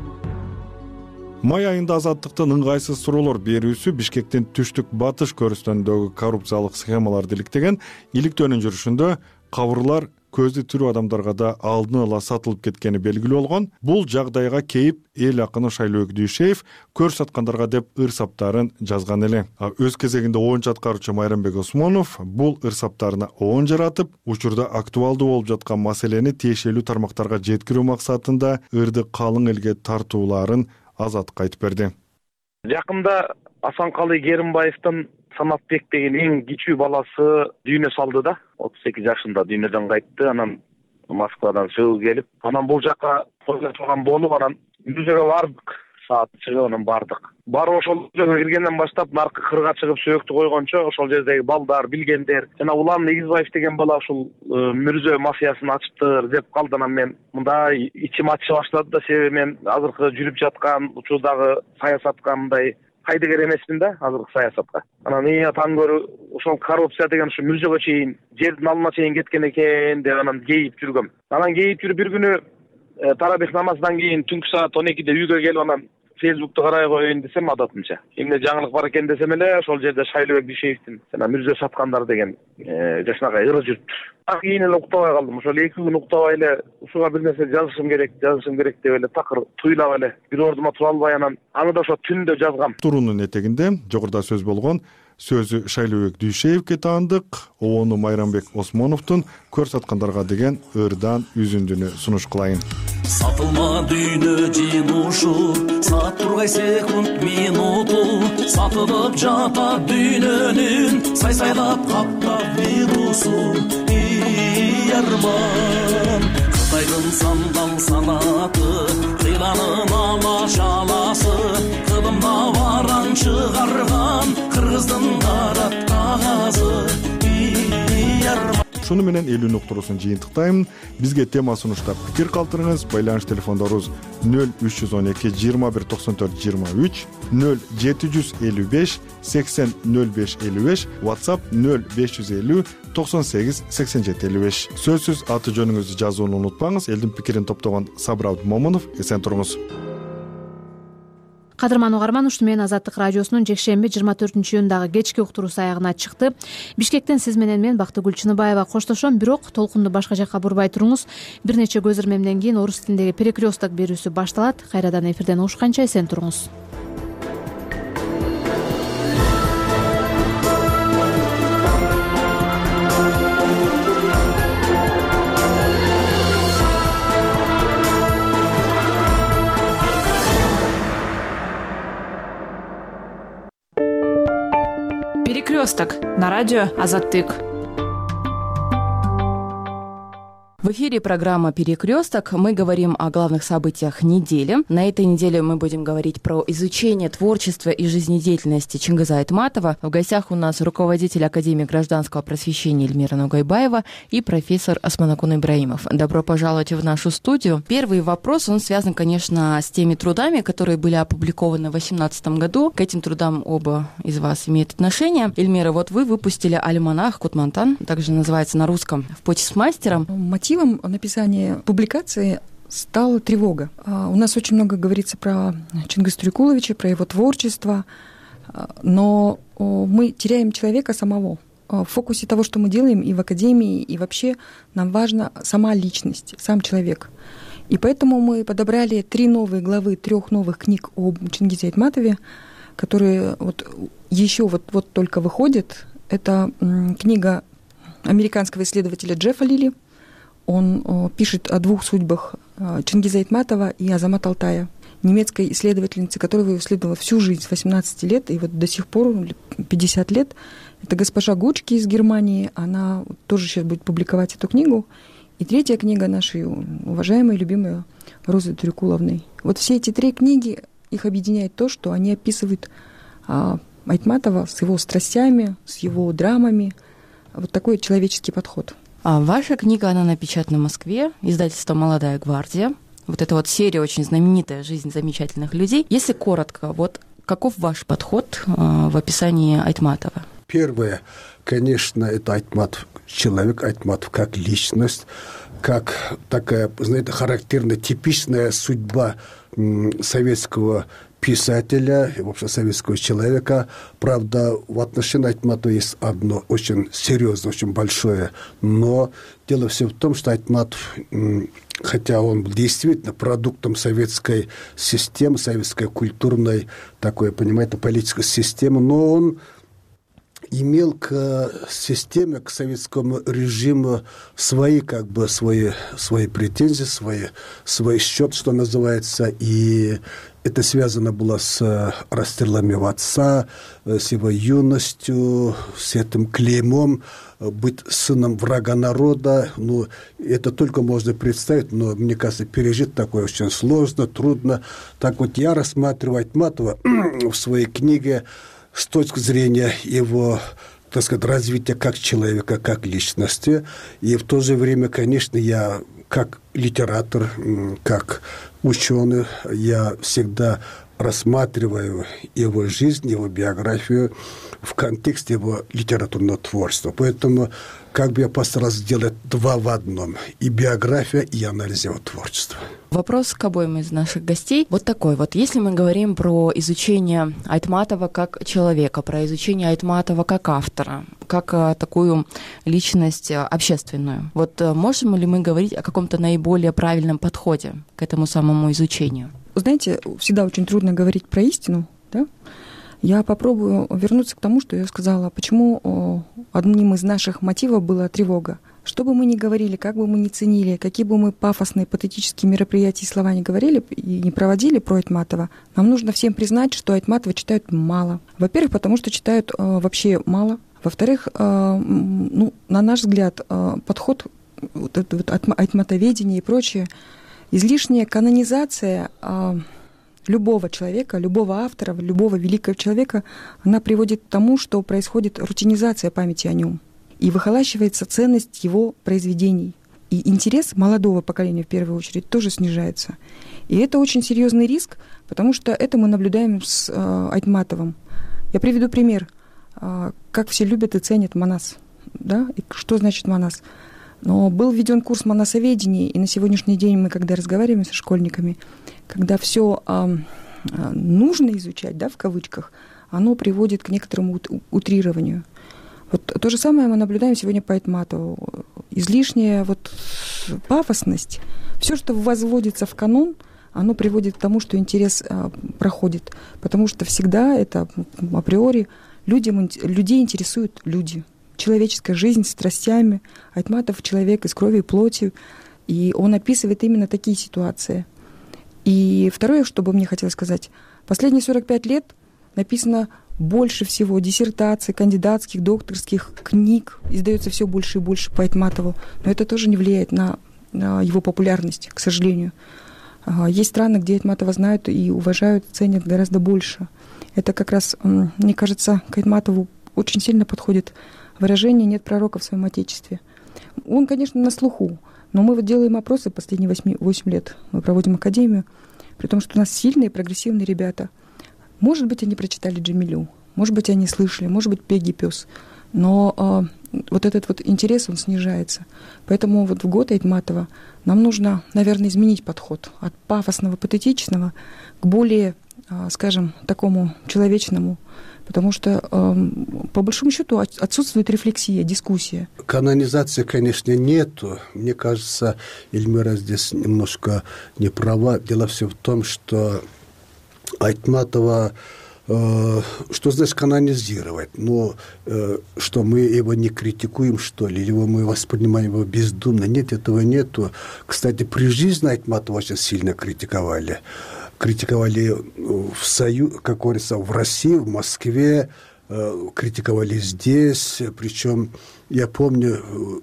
Май айында Азаттыктын ыңгайсыз суроолор берүүсү Бишкектин түштүк батыш көрүстөнүндөгү коррупциялык схемаларды иликтеген иликтөөнүн жүрүшүндө кабырлар көзү тирүү адамдарга да алдын ала сатылып кеткени белгилүү болгон. Бул жагдайга кейип эл акыны Шайлообек Дүйшеев көрсаткандарга деп ырсаптарын жазган эле. Өз кезегинде ООН аткаруучу Майрамбек Осмонов бул ырсаптарына оон жаратып, учурда актуалдуу болуп жаткан маселени тиешелүү тармактарга жеткирүү максатында ырды калың элге тартууларын Азатка айтып берди. Жакында Асанкалы Керимбаевдин Санатбек деген эң кичүү баласы дүйнө салды да. 38 жашында дүйнөдөн кайтты. Анан Москвадан чыгып келип, анан бул жака койгон турган болуп, анан үйгө бардык. Саат чыгып анан бардык. Барып ошол жерге киргенден баштап наркы кырга чыгып сөйөктү койгончо ошол жердеги балдар, билгендер, жана Улан Негизбаев деген бала ушул Мүрзө мафиясын ачыптыр деп калды. Анан мен мындай ичим ачы баштады да, себеби мен азыркы жүрүп жаткан учурдагы саясатка мындай кайдыгер эмесмин да, азыркы саясатка. Анан таң көрү ошол коррупция деген ушу Мүрзөгө чейин, жердин алына чейин кеткен экен деп анан кейип жүргөм. Анан кейип жүрүп бир күнү тарабих намаздан кийин түнкү саат 12-де үйгө келип анан Фейсбукту карай коеюн десем, адатымча эмне жаңылык бар экен десем эле, ошол жерде Шайлообек Дүйшеевдин жана Мүрзө саткандар деген жашынакай ыры жүрүптүр. Кийин эле уктабай калдым. Ошол 2 күн уктабай эле ушуга бир нерсе жазышым керек деп эле такыр туйлап эле бир ордума тура албай анан аны да ошо түндө жазгам. Турунун этегинде жогоруда сөз болгон сөзү Шайлообек Дүйшеевке таандык, оону Майрамбек Осмоновдун көрсаткандарга деген ырдан үзүндүнү сунуш кылайын. Сатылма дүйнө жинушу, саат тургай секунд минуту, сатылып жата дүйнөнүн, сай-сайлап каптап вирусу. Арман Кытайдын сандал санаты, кыйланын алашаласы, кылымда бараң чыгарган кыргыздын карат кагазы. Шуну менен элүүнүн уктуруусун жыйынтыктайм. Бизге тема сунуштап пикир калтырыңыз. Байланыш телефондорубуз 0312 21 94 23, 0755 80 05 55, WhatsApp 0550 98 87 55. Сөзсүз аты жөнүңүздү жазууну унутпаңыз. Элдин пикирин топтогон Сабыр Абдымомунов, эсен туруңуз. Кадырман угарман, ушуну менен Азаттык радиосунун жекшемби 24-июндагы кечки уктуруусу аягына чыкты. Бишкектен сиз менен мен Бактыгүл Чыныбаева коштошом, бирок толкунду башка жакка бурбай туруңуз. Бир нече көз ирмемден кийин орус тилиндеги перекресток берүүсү башталат. Кайрадан эфирден угушканча эсен туруңуз. Перекресток на радио Азаттык. В эфире программа «Перекресток». Мы говорим о главных событиях недели. На этой неделе мы будем говорить про изучение творчества и жизнедеятельности Чингиза Айтматова. В гостях у нас руководитель Академии гражданского просвещения Эльмира Ногайбаева и профессор Османакун Ибраимов. Добро пожаловать в нашу студию. Первый вопрос, он связан, конечно, с теми трудами, которые были опубликованы в 2018 году. К этим трудам оба из вас имеют отношение. Эльмира, вот вы выпустили альманах «Кутмантан», также называется на русском «В пути с мастером». Мотивом написания публикации стала тревога. У нас очень много говорится про Чингиза Тюркуловича, про его творчество, но мы теряем человека самого. В фокусе того, что мы делаем и в академии, и вообще нам важна сама личность, сам человек. И поэтому мы подобрали 3 новые главы 3 новых книг об Чингизе Айтматове, которые еще только выходят. Это книга американского исследователя Джеффа Лили. Он пишет о 2 судьбах Чингиза Айтматова и Азамат Алтая, немецкой исследовательницы, которую исследовала всю жизнь, с 18 лет, и вот до сих пор 50 лет. Это госпожа Гучки из Германии, она тоже сейчас будет публиковать эту книгу. И 3-я книга нашей уважаемой, любимой Розы Тюркуловны. Вот все эти 3 книги, их объединяет то, что они описывают Айтматова с его страстями, с его драмами. Вот такой человеческий подход. Ваша книга, она напечатана в Москве, издательство «Молодая гвардия». Вот эта серия очень знаменитая «Жизнь замечательных людей». Если коротко, каков ваш подход в описании Айтматова? Первое, конечно, это Айтматов человек, Айтматов как личность, как такая, знаете, характерная, типичная судьба советского писателя, вообще советского человека. Правда, в отношении Айтматова есть одно очень серьезное, очень большое но. Дело все в том, что Айтматов, хотя он был действительно продуктом советской системы, советской культурной, такой, понимаете, политической системы, но он имел к системе, к советскому режиму свои претензии, свой счет, что называется, и это связано было с расстрелами его отца, с его юностью, с этим клеймом быть сыном врага народа. Это только можно представить, но, мне кажется, пережить такое очень сложно, трудно. Так я рассматриваю Айтматова в своей книге с точки зрения его, так сказать, развития как человека, как личности. И в то же время, конечно, я как литератор, как ученый, я всегда рассматриваю его жизнь, его биографию в контексте его литературного творчества. Поэтому я постарался сделать 2 в одном. И биография, и анализ его творчества. Вопрос к обоим из наших гостей. Такой. Если мы говорим про изучение Айтматова как человека, про изучение Айтматова как автора, как такую личность общественную, можем ли мы говорить о каком-то наиболее правильном подходе к этому самому изучению? Знаете, всегда очень трудно говорить про истину, да? Я попробую вернуться к тому, что я сказала, почему одним из наших мотивов была тревога. Что бы мы ни говорили, как бы мы ни ценили, какие бы мы пафосные, патетические мероприятия и слова не говорили и не проводили про Айтматова, нам нужно всем признать, что Айтматова читают мало. Во-первых, потому что читают вообще мало. Во-вторых, на наш взгляд, подход айтматоведения и прочее, излишняя канонизация любого человека, любого автора, любого великого человека, она приводит к тому, что происходит рутинизация памяти о нем. И выхолащивается ценность его произведений. И интерес молодого поколения, в первую очередь, тоже снижается. И это очень серьезный риск, потому что это мы наблюдаем с Айтматовым. Я приведу пример. Как все любят и ценят Манас. Да? И что значит Манас? Но был введен курс монасоведения, и на сегодняшний день мы, когда разговариваем со школьниками, когда все нужно изучать, да, в кавычках, оно приводит к некоторому утрированию. Вот то же самое мы наблюдаем сегодня по Айтматову. Излишняя вот пафосность, все, что возводится в канон, оно приводит к тому, что интерес проходит. Потому что всегда это априори людей интересуют люди. Человеческая жизнь с страстями. Айтматов — человек из крови и плоти. И он описывает именно такие ситуации. И второе, что бы мне хотелось сказать. Последние 45 лет написано больше всего диссертаций, кандидатских, докторских книг. Издается все больше и больше по Айтматову. Но это тоже не влияет на его популярность, к сожалению. Есть страны, где Айтматова знают и уважают, ценят гораздо больше. Это как раз, мне кажется, к Айтматову очень сильно подходит выражение «нет пророка в своем Отечестве». Он, конечно, на слуху, но мы вот делаем опросы последние 8 лет. Мы проводим академию, при том, что у нас сильные, прогрессивные ребята. Может быть, они прочитали Джамилю, может быть, они слышали, может быть, Пегги Пес. Но вот этот вот интерес, он снижается. Поэтому вот в год Айтматова нам нужно, наверное, изменить подход от пафосного, патетичного к более, скажем, такому человечному. Потому что, по большому счету, отсутствует рефлексия, дискуссия. Канонизации, конечно, нету. Мне кажется, Эльмира здесь немножко не права. Дело все в том, что Айтматова, что значит канонизировать? Но что мы его не критикуем, что ли? Или мы воспринимаем его бездумно? Нет, этого нету. Кстати, при жизни Айтматова очень сильно критиковали. Критиковали в Союзе, как говорится, в России, в Москве, критиковали здесь. Причем, я помню,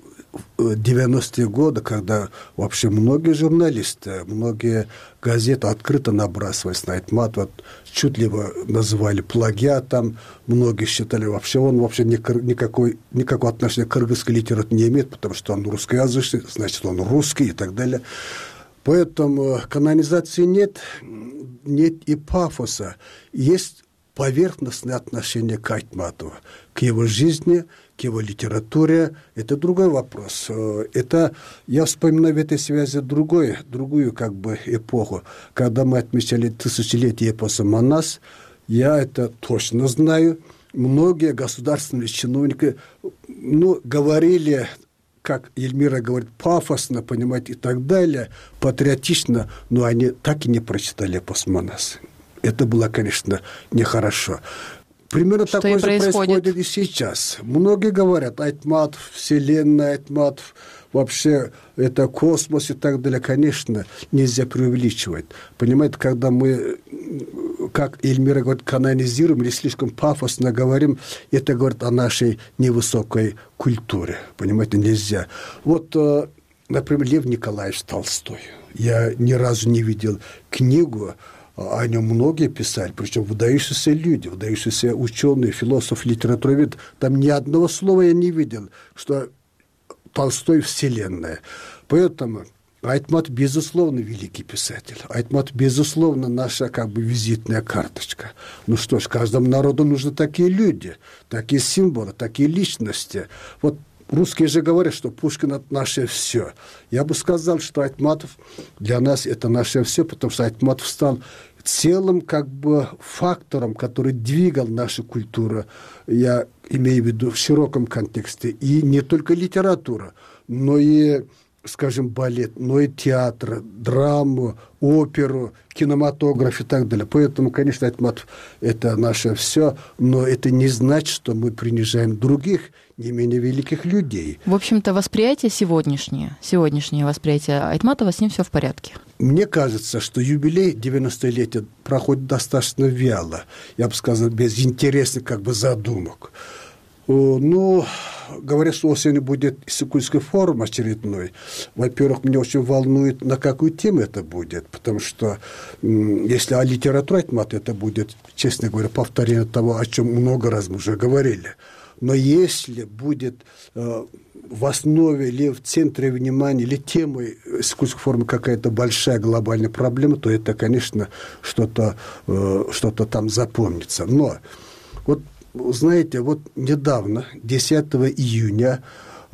90-е годы, когда вообще многие журналисты, многие газеты открыто набрасывались на Айтматова, чуть ли его называли плагиатом, многие считали, вообще он вообще никакого отношения к кыргызской литературе не имеет, потому что он русскоязычный, значит, он русский и так далее. Поэтому канонизации нет и пафоса. Есть поверхностное отношение к Айтматову, к его жизни, к его литературе. Это другой вопрос. Это, я вспоминаю в этой связи другую как бы эпоху. Когда мы отмечали тысячелетие эпоса Манас, я это точно знаю. Многие государственные чиновники говорили, как Эльмира говорит, пафосно, понимаете, и так далее, патриотично, но они так и не прочитали эпос Манас. Это было, конечно, нехорошо. Примерно что такое же происходит и сейчас. Многие говорят, Айтматов, Вселенная, Айтматов, вообще это космос и так далее. Конечно, нельзя преувеличивать. Понимаете, когда мы, как Эльмира говорит, канонизируем или слишком пафосно говорим, это говорит о нашей невысокой культуре. Понимаете, нельзя. Вот, например, Лев Николаевич Толстой. Я ни разу не видел книгу, о нем многие писали, причем выдающиеся люди, выдающиеся ученые, философы, литературовед. Там ни одного слова я не видел, что Толстой — вселенная. Поэтому Айтмат, безусловно, великий писатель. Айтмат, безусловно, наша как бы визитная карточка. Ну что ж, каждому народу нужны такие люди, такие символы, такие личности. Вот русские же говорят, что Пушкин — это наше все. Я бы сказал, что Айтматов для нас — это наше все, потому что Айтматов стал целым как бы фактором, который двигал нашу культуру. Я имею в виду в широком контексте. И не только литература, но и, скажем, балет, но и театр, драму, оперу, кинематограф и так далее. Поэтому, конечно, Айтматов — это наше все, но это не значит, что мы принижаем других, не менее великих людей. В общем-то, восприятие сегодняшнее восприятие Айтматова, с ним все в порядке. Мне кажется, что юбилей 90-летия проходит достаточно вяло, я бы сказал, без интересных как бы задумок. Ну, говорят, что осенью будет Иссыкульский форум очередной. Во-первых, меня очень волнует, на какую тему это будет, потому что если о литературе Айтматова, это будет, честно говоря, повторение того, о чем много раз мы уже говорили. Но если будет в основе или в центре внимания, или темой Иссыкульской форума какая-то большая глобальная проблема, то это, конечно, что-то там запомнится. Но вот, знаете, вот недавно, 10 июня,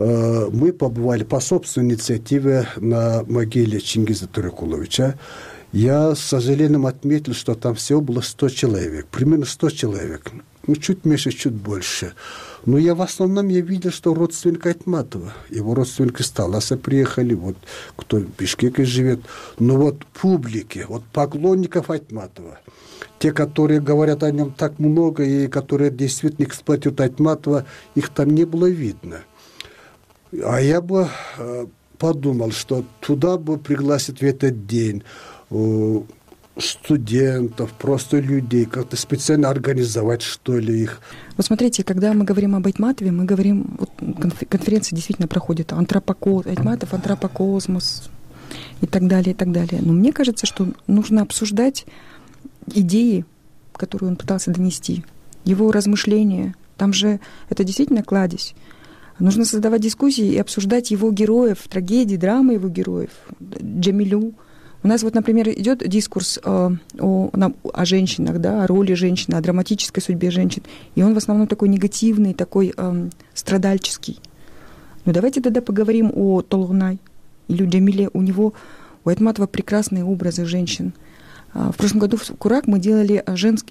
мы побывали по собственной инициативе на могиле Чингиза Турекуловича. Я с сожалением отметил, что там всего было 100 человек, примерно 100 человек, чуть меньше, чуть больше. Но в основном я видел, что родственник Айтматова, его родственники из Таласа приехали, вот кто в Бишкеке живет, но вот публики, вот поклонников Айтматова, те, которые говорят о нем так много и которые действительно эксплуатируют Айтматова, их там не было видно. А я бы подумал, что туда бы пригласить в этот день студентов, просто людей, как-то специально организовать, что ли, их. Вот смотрите, когда мы говорим об Айтматове, мы говорим, вот конференция действительно проходит, Айтматов, антропокосмос и так далее, и так далее. Но мне кажется, что нужно обсуждать идеи, которые он пытался донести, его размышления. Там же это действительно кладезь. Нужно создавать дискуссии и обсуждать его героев, трагедии, драмы его героев, Джамилю. У нас вот, например, идет дискурс о женщинах, да, о роли женщины, о драматической судьбе женщин. И он в основном такой негативный, такой страдальческий. Но давайте тогда поговорим о Толгунай или Джамиле. У Айтматова прекрасные образы женщин. В прошлом году в Курак мы делали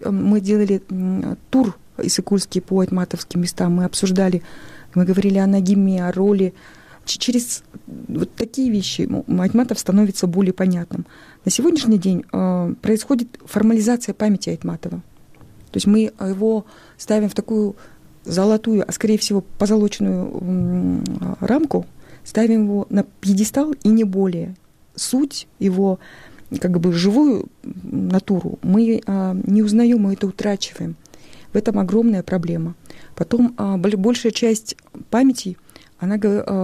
тур иссыкульский по айтматовским местам. Мы говорили о Нагиме, о роли. Через вот такие вещи Айтматов становится более понятным. На сегодняшний день происходит формализация памяти Айтматова. То есть мы его ставим в такую золотую, а скорее всего позолоченную рамку, ставим его на пьедестал и не более. Суть его, как бы живую натуру мы не узнаем, мы это утрачиваем. В этом огромная проблема. Потом большая часть памяти, она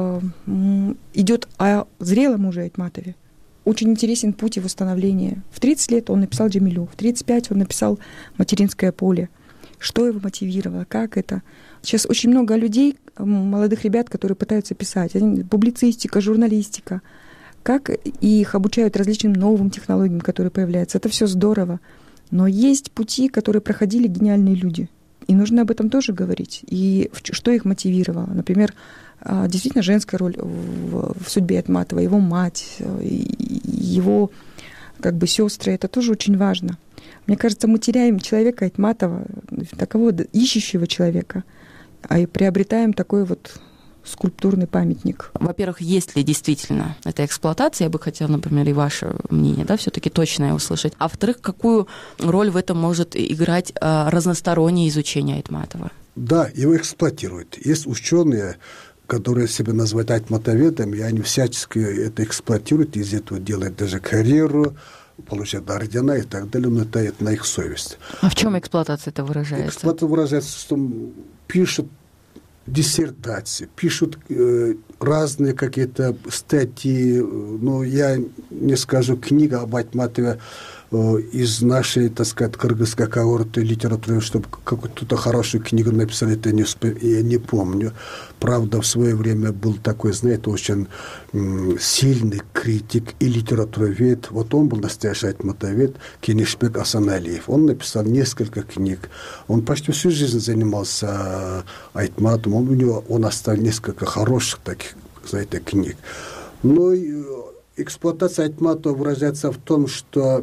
идет о зрелом уже Айтматове. Очень интересен путь его становления. В 30 лет он написал Джамилю, в 35 он написал «Материнское поле». Что его мотивировало, как это? Сейчас очень много людей, молодых ребят, которые пытаются писать. Публицистика, журналистика. Как их обучают различным новым технологиям, которые появляются. Это все здорово. Но есть пути, которые проходили гениальные люди. И нужно об этом тоже говорить. И что их мотивировало. Например, действительно женская роль в судьбе Айтматова, его мать, его как бы сестры. Это тоже очень важно. Мне кажется, мы теряем человека Айтматова, такого ищущего человека, и приобретаем такой вот скульптурный памятник. Во-первых, есть ли действительно эта эксплуатация? Я бы хотела, например, и ваше мнение, да, все-таки точное услышать. А во-вторых, какую роль в этом может играть разностороннее изучение Айтматова? Да, его эксплуатируют. Есть ученые, которые себя называют айтматоведами, и они всячески это эксплуатируют, из этого делают даже карьеру, получают ордена и так далее, но это на их совесть. А в чем эксплуатация это выражается? Эксплуатация выражается, что пишут диссертации, пишут разные какие-то статьи, но я не скажу, книга об Айтматове из нашей, так сказать, кыргызской когорты литературы, чтобы какую-то хорошую книгу написали, это я не помню. Правда, в свое время был такой, знаете, очень сильный критик и литературовед. Вот он был настоящий айтматовед, Кенишбек Асаналиев. Он написал несколько книг. Он почти всю жизнь занимался Айтматом. Он оставил несколько хороших таких, знаете, книг. Но эксплуатация Айтматова выражается в том, что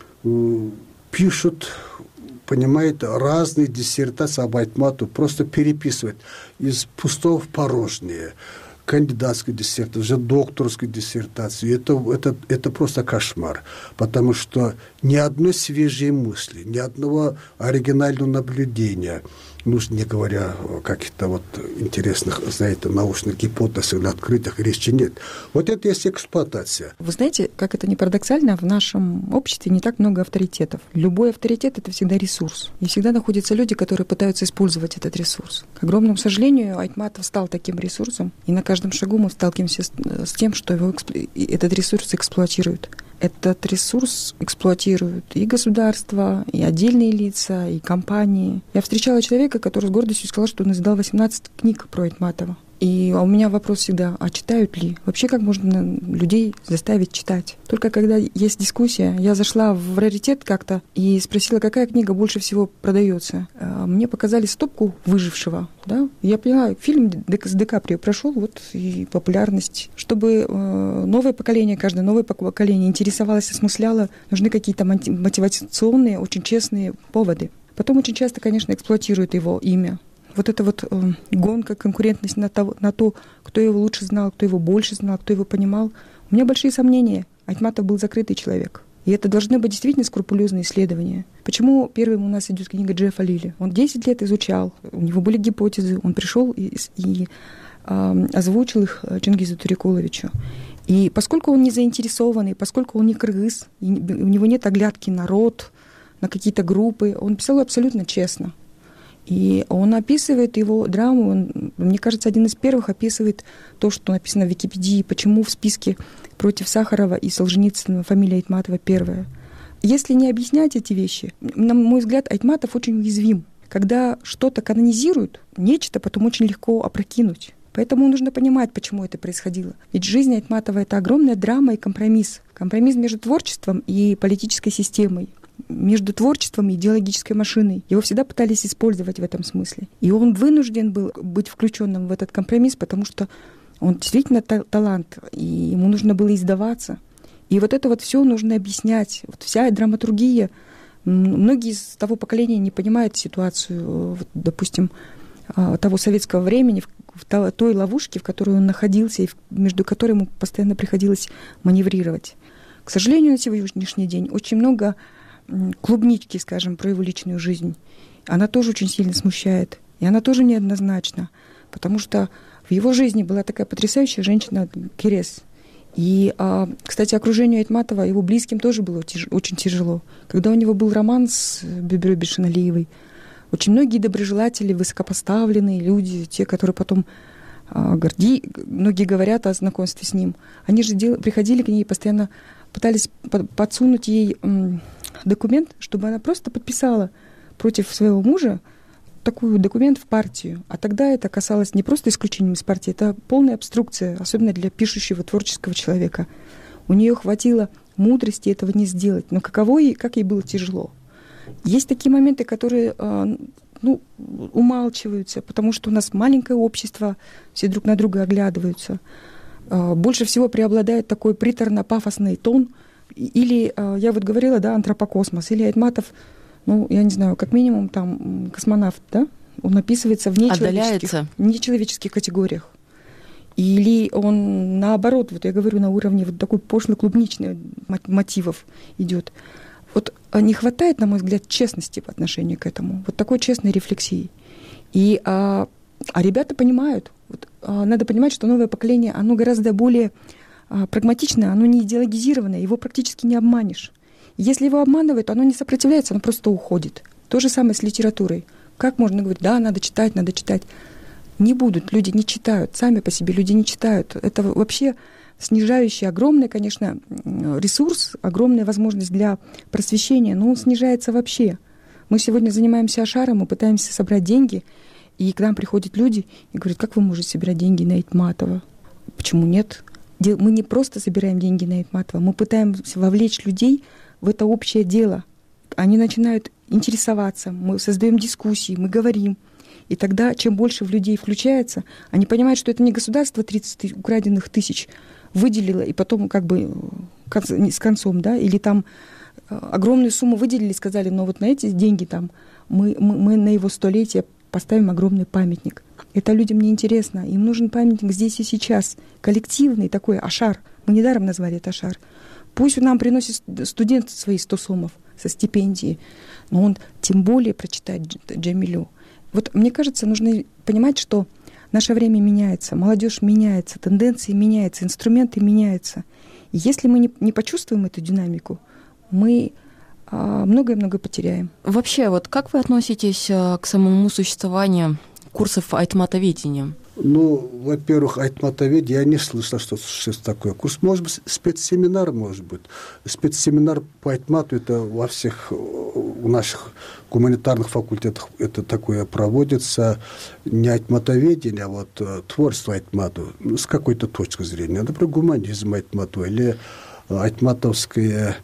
пишут, понимаете, разные диссертации об Айтматове, просто переписывают из пустого в порожнее. Кандидатскую диссертацию, уже докторскую диссертацию. Это просто кошмар, потому что ни одной свежей мысли, ни одного оригинального наблюдения, ну, не говоря о каких-то вот интересных, знаете, научных гипотез или открытиях, речи нет. Вот это есть эксплуатация. Вы знаете, как это ни парадоксально, в нашем обществе не так много авторитетов. Любой авторитет — это всегда ресурс. И всегда находятся люди, которые пытаются использовать этот ресурс. К огромному сожалению, Айтматов стал таким ресурсом, и на каждом шагу мы сталкиваемся с тем, что этот ресурс эксплуатируют. Этот ресурс эксплуатируют и государство, и отдельные лица, и компании. Я встречала человека, который с гордостью сказал, что он издал 18 книг про Айтматова. И у меня вопрос всегда, а читают ли? Вообще, как можно людей заставить читать? Только когда есть дискуссия, я зашла в раритет как-то и спросила, какая книга больше всего продается. Мне показали стопку «Выжившего». Да? Я поняла, фильм с Ди Каприо прошел, вот и популярность. Чтобы новое поколение, каждое новое поколение интересовалось, осмысляло, нужны какие-то мотивационные, очень честные поводы. Потом очень часто, конечно, эксплуатируют его имя. Вот эта вот гонка, конкурентность на то, кто его лучше знал, кто его больше знал, кто его понимал. У меня большие сомнения. Айтматов был закрытый человек. И это должны быть действительно скрупулезные исследования. Почему первым у нас идет книга Джеффа Лили? Он 10 лет изучал, у него были гипотезы, он пришел и озвучил их Чингизу Турикуловичу. И поскольку он не заинтересованный, поскольку он не кыргыз, у него нет оглядки на род, на какие-то группы, он писал абсолютно честно. И он описывает его драму, он, мне кажется, один из первых описывает то, что написано в Википедии, почему в списке против Сахарова и Солженицына фамилия Айтматова первая. Если не объяснять эти вещи, на мой взгляд, Айтматов очень уязвим. Когда что-то канонизируют, нечто потом очень легко опрокинуть. Поэтому нужно понимать, почему это происходило. Ведь жизнь Айтматова — это огромная драма и компромисс. Компромисс между творчеством и политической системой, между творчеством и идеологической машиной. Его всегда пытались использовать в этом смысле. И он вынужден был быть включенным в этот компромисс, потому что он действительно талант, и ему нужно было издаваться. И вот это вот все нужно объяснять. Вот вся драматургия. Многие из того поколения не понимают ситуацию, допустим, того советского времени, в той ловушке, в которой он находился, и между которой ему постоянно приходилось маневрировать. К сожалению, на сегодняшний день очень много клубнички, скажем, про его личную жизнь. Она тоже очень сильно смущает. И она тоже неоднозначна. Потому что в его жизни была такая потрясающая женщина Керес. И, кстати, окружению Айтматова, его близким тоже было очень тяжело. Когда у него был роман с Бибирой Бешеналиевой, очень многие доброжелатели, высокопоставленные люди, те, которые потом многие говорят о знакомстве с ним, они же приходили к ней и постоянно пытались подсунуть ей документ, чтобы она просто подписала против своего мужа такой документ в партию. А тогда это касалось не просто исключения из партии, это полная обструкция, особенно для пишущего творческого человека. У нее хватило мудрости этого не сделать. Но как ей было тяжело. Есть такие моменты, которые умалчиваются, потому что у нас маленькое общество, все друг на друга оглядываются. Больше всего преобладает такой приторно-пафосный тон. Или, я вот говорила, да, антропокосмос, или Айтматов, я не знаю, как минимум там космонавт, да, он описывается в нечеловеческих категориях. Или он наоборот, вот я говорю, на уровне вот такой пошло-клубничных мотивов идет. Вот не хватает, на мой взгляд, честности по отношению к этому, вот такой честной рефлексии. И, ребята понимают, надо понимать, что новое поколение, оно гораздо более прагматичное, оно не идеологизированное, его практически не обманешь. Если его обманывают, оно не сопротивляется, оно просто уходит. То же самое с литературой. Как можно говорить, да, надо читать. Не будут, люди не читают, сами по себе люди не читают. Это вообще снижающий огромный, конечно, ресурс, огромная возможность для просвещения, но он снижается вообще. Мы сегодня занимаемся Ашаром, мы пытаемся собрать деньги, и к нам приходят люди и говорят, как вы можете собирать деньги на Айтматова? Почему нет? Мы не просто собираем деньги на Айтматова, мы пытаемся вовлечь людей в это общее дело. Они начинают интересоваться, мы создаем дискуссии, мы говорим. И тогда, чем больше в людей включается, они понимают, что это не государство 30 украденных тысяч выделило, и потом как бы с концом, да, или там огромную сумму выделили, сказали, но вот на эти деньги там мы на его 100-летие поставим огромный памятник. Это людям не интересно. Им нужен памятник здесь и сейчас. Коллективный такой Ашар. Мы недаром назвали это Ашар. Пусть нам приносит студент свои 100 сомов со стипендии, но он тем более прочитает Джамилю. Вот мне кажется, нужно понимать, что наше время меняется, молодежь меняется, тенденции меняются, инструменты меняются. И если мы не почувствуем эту динамику, мы многое-многое потеряем. Вообще, вот как вы относитесь к самому существованию курсов айтматоведения? Ну, во-первых, айтматовед, я не слышал, что такое курс. Может быть, спецсеминар, может быть. Спецсеминар по айтмату, это во всех у наших гуманитарных факультетах это такое проводится. Не айтматоведение, а вот творчество айтмату. С какой-то точки зрения. Например, гуманизм айтмату или айтматовские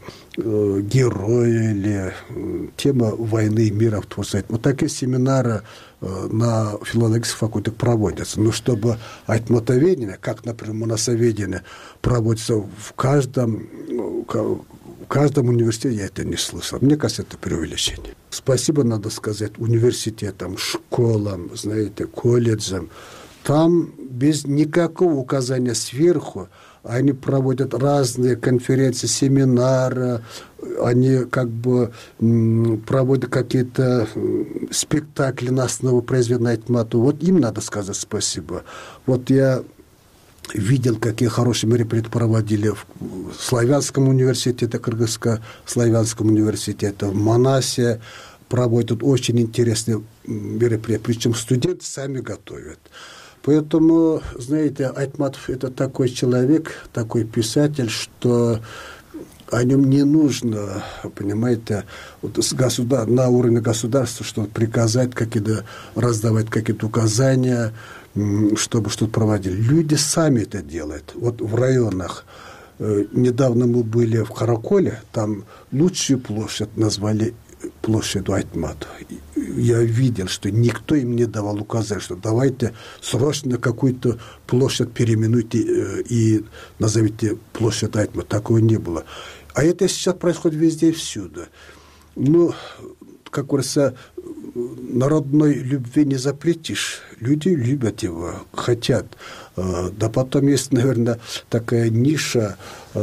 герои или тема войны и мира в творчестве. Вот такие семинары на филологических факультетах проводятся. Но чтобы айтматоведение, как, например, монасоведение, проводится в каждом университете, я это не слышал. Мне кажется, это преувеличение. Спасибо, надо сказать, университетам, школам, знаете, колледжам. Там без никакого указания сверху они проводят разные конференции, семинары, они как бы проводят какие-то спектакли на основе произведения айтмату. Вот им надо сказать спасибо. Вот я видел, какие хорошие мероприятия проводили в Славянском университете, Кыргызско-Славянском университете, в Манасе проводят очень интересные мероприятия. Причем студенты сами готовят. Поэтому, знаете, Айтматов – это такой человек, такой писатель, что о нем не нужно, понимаете, вот на уровне государства, что приказать, раздавать какие-то указания, чтобы что-то проводили. Люди сами это делают. Вот в районах. Недавно мы были в Караколе, там лучшую площадь назвали площадью Айтмату. Я видел, что никто им не давал указать, что давайте срочно какую-то площадь переименуйте и назовите площадь Айтмату. Такого не было. А это сейчас происходит везде и всюду. Ну, как говорится, народной любви не запретишь. Люди любят его, хотят. Да потом есть, наверное, такая ниша.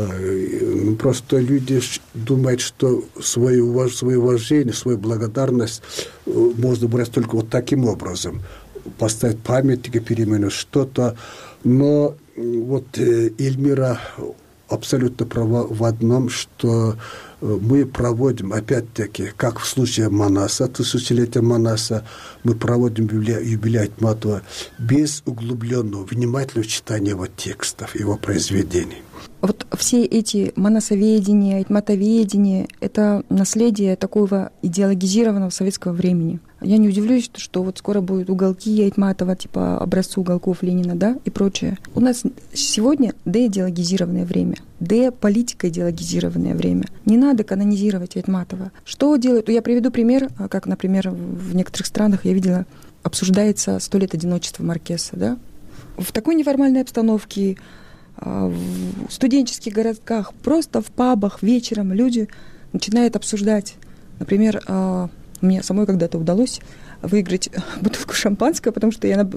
Просто люди думают, что свое уважение, свою благодарность можно брать только вот таким образом. Поставить памятники, переименовать что-то. Но вот Эльмира абсолютно права в одном, что мы проводим, опять-таки, как в случае Манаса, тысячелетия Манаса, мы проводим юбилей Айтматова без углубленного, внимательного читания его текстов, его произведений. Вот все эти манасоведения, айтматоведения — это наследие такого идеологизированного советского времени. Я не удивлюсь, что вот скоро будут уголки Айтматова, типа образцу уголков Ленина, да, и прочее. У нас сегодня деидеологизированное время, деполитико-идеологизированное время. Не надо канонизировать Айтматова. Что делают? Я приведу пример, как, например, в некоторых странах я видела, обсуждается 100 лет одиночества Маркеса, да. В такой неформальной обстановке, в студенческих городках, просто в пабах вечером люди начинают обсуждать. Например, мне самой когда-то удалось выиграть бутылку шампанского, потому что я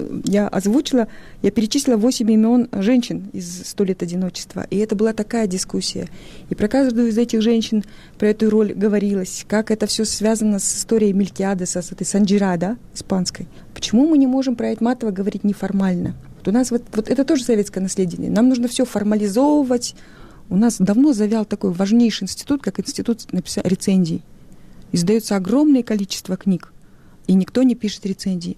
перечислила 8 имен женщин из 100 лет одиночества. И это была такая дискуссия. И про каждую из этих женщин, про эту роль говорилось, как это все связано с историей Мелькиадеса, с этой Санджира, да, испанской. Почему мы не можем про Айтматова говорить неформально? Вот у нас вот это тоже советское наследие. Нам нужно все формализовывать. У нас давно завял такой важнейший институт, как институт рецензий. Издается огромное количество книг, и никто не пишет рецензий.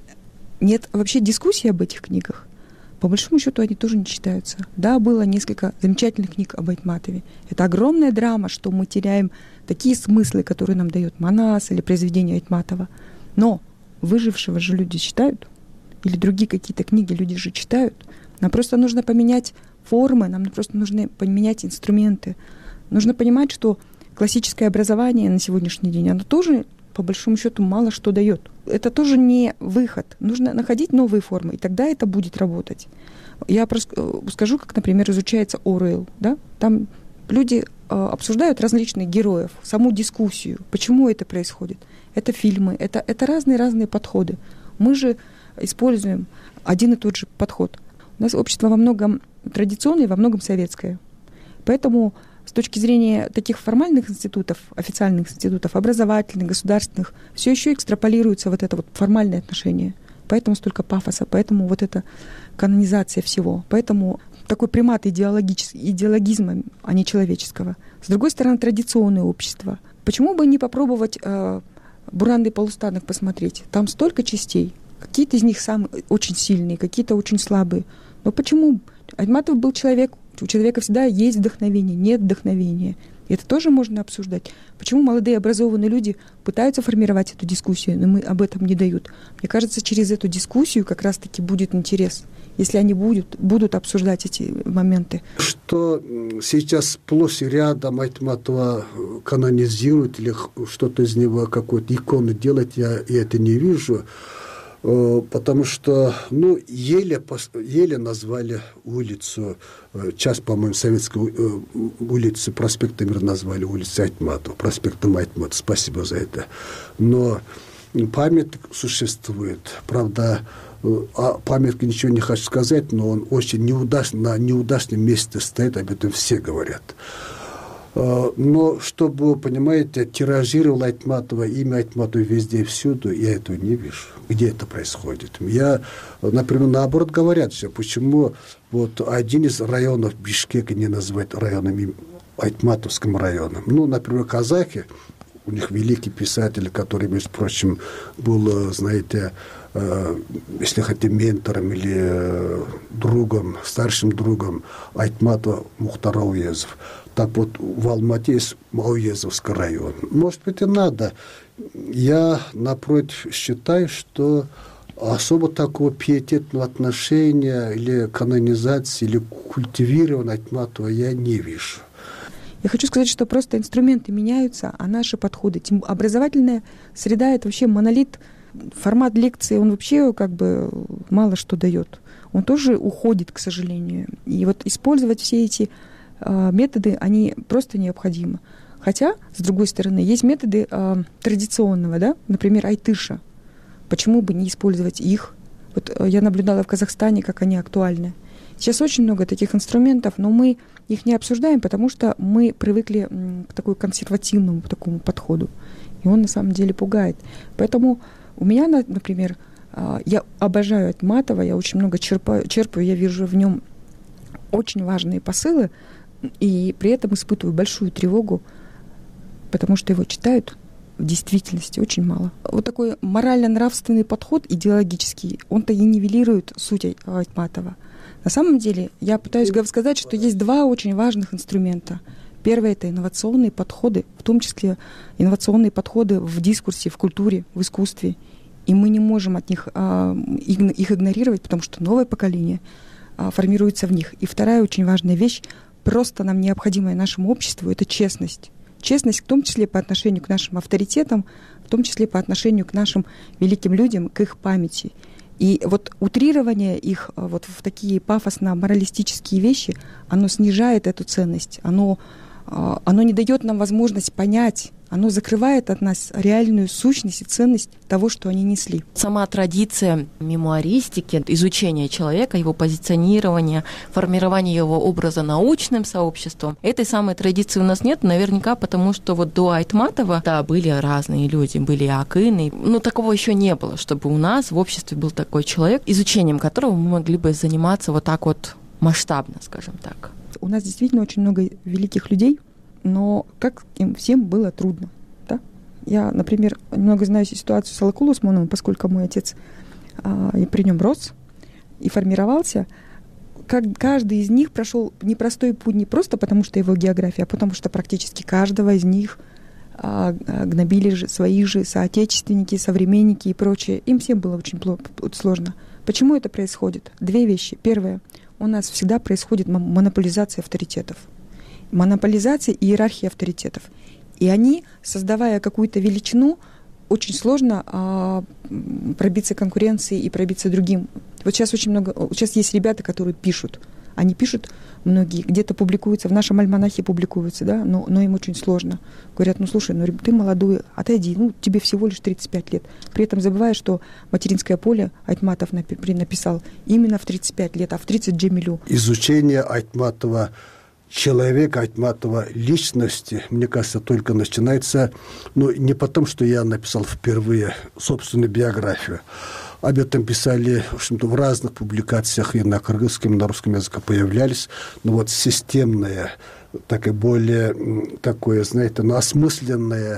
Нет вообще дискуссии об этих книгах. По большому счету они тоже не читаются. Да, было несколько замечательных книг об Айтматове. Это огромная драма, что мы теряем такие смыслы, которые нам дает Манас или произведения Айтматова. Но выжившего же люди читают, или другие какие-то книги люди же читают. Нам просто нужно поменять формы, нам просто нужно поменять инструменты. Нужно понимать, что классическое образование на сегодняшний день, оно тоже, по большому счету, мало что дает. Это тоже не выход. Нужно находить новые формы, и тогда это будет работать. Я просто скажу, как, например, изучается Оруэлл. Да? Там люди обсуждают различных героев, саму дискуссию, почему это происходит. Это фильмы, это разные подходы. Мы же используем один и тот же подход. У нас общество во многом традиционное, во многом советское. Поэтому с точки зрения таких формальных институтов, официальных институтов, образовательных, государственных, все еще экстраполируется вот это вот формальное отношение. Поэтому столько пафоса, поэтому вот эта канонизация всего. Поэтому такой примат идеологизма, а не человеческого. С другой стороны, традиционное общество. Почему бы не попробовать Буранды полустанок посмотреть? Там столько частей. Какие-то из них очень сильные, какие-то очень слабые. Но почему? Айтматов был человек, у человека всегда есть вдохновение, нет вдохновения. И это тоже можно обсуждать. Почему молодые образованные люди пытаются формировать эту дискуссию, но мы об этом не дают? Мне кажется, через эту дискуссию как раз-таки будет интерес, если они будут обсуждать эти моменты. Что сейчас сплошь и рядом Айтматова канонизируют или что-то из него, какую-то икону делать, я это не вижу. Потому что, еле назвали улицу, часть, по-моему, советской улицы, проспекта Мира назвали улицей Айтматова, проспектом Айтматова, спасибо за это. Но памятник существует, правда, о памятнике ничего не хочу сказать, но он очень на неудачном месте стоит, об этом все говорят. Но чтобы, понимаете, тиражировал Айтматова, имя Айтматова везде и всюду, я этого не вижу. Где это происходит? Я, например, наоборот говорят все, почему вот один из районов Бишкека не называть районом Айтматовским районом. Например, казахи, у них великий писатель, который, между прочим, был, знаете, если хотите, ментором или другом, старшим другом Айтматова Мухтара Ауезов. Так вот, в Алмате есть Ауезовский район. Может быть, и надо. Я, напротив, считаю, что особо такого пиететного отношения или канонизации, или культивирования Айтматова я не вижу. Я хочу сказать, что просто инструменты меняются, а наши подходы. Образовательная среда — это вообще монолит. Формат лекции, он вообще мало что дает. Он тоже уходит, к сожалению. И вот использовать все эти методы, они просто необходимы. Хотя, с другой стороны, есть методы традиционного, да? Например, айтыша. Почему бы не использовать их? Вот я наблюдала в Казахстане, как они актуальны. Сейчас очень много таких инструментов, но мы их не обсуждаем, потому что мы привыкли к такому консервативному такому подходу. И он на самом деле пугает. Поэтому у меня, например, я обожаю Айтматова, я очень много черпаю, я вижу в нем очень важные посылы, и при этом испытываю большую тревогу, потому что его читают в действительности очень мало. Вот такой морально-нравственный подход идеологический, он-то и нивелирует суть Айтматова. На самом деле, я пытаюсь сказать, что есть два очень важных инструмента. Первое — это инновационные подходы, в том числе инновационные подходы в дискурсе, в культуре, в искусстве. И мы не можем от них их игнорировать, потому что новое поколение формируется в них. И вторая очень важная вещь, просто нам необходимая нашему обществу, это честность. Честность в том числе по отношению к нашим авторитетам, в том числе по отношению к нашим великим людям, к их памяти. И вот утрирование их вот в такие пафосно-моралистические вещи, оно снижает эту ценность, оно не дает нам возможность понять, оно закрывает от нас реальную сущность и ценность того, что они несли. Сама традиция мемуаристики, изучения человека, его позиционирования, формирования его образа научным сообществом, этой самой традиции у нас нет, наверняка потому, что вот до Айтматова, да, были разные люди, были акыны, но такого еще не было, чтобы у нас в обществе был такой человек, изучением которого мы могли бы заниматься вот так вот масштабно, скажем так. У нас действительно очень много великих людей, но как им всем было трудно. Да? Я, например, немного знаю ситуацию с Алакулом Осмоновым, поскольку мой отец и при нем рос и формировался. Каждый из них прошел непростой путь не просто потому, что его география, а потому что практически каждого из них гнобили свои же соотечественники, современники и прочее. Им всем было очень сложно. Почему это происходит? Две вещи. Первое. У нас всегда происходит монополизация авторитетов. Монополизация и иерархия авторитетов. И они, создавая какую-то величину, очень сложно пробиться конкуренции и пробиться другим. Вот сейчас сейчас есть ребята, которые пишут. Они пишут, многие, где-то публикуются, в нашем альманахе публикуются, да, но им очень сложно. Говорят, слушай, ты молодой, отойди, тебе всего лишь 35 лет. При этом забывая, что «Материнское поле» Айтматов написал именно в 35 лет, а в 30 Джемилю. Изучение Айтматова человека, Айтматова личности, мне кажется, только начинается, не потому, что я написал впервые собственную биографию. Об этом писали, в общем-то, в разных публикациях и на кыргызском, и на русском языке появлялись, но вот системное, более такое, знаете, осмысленное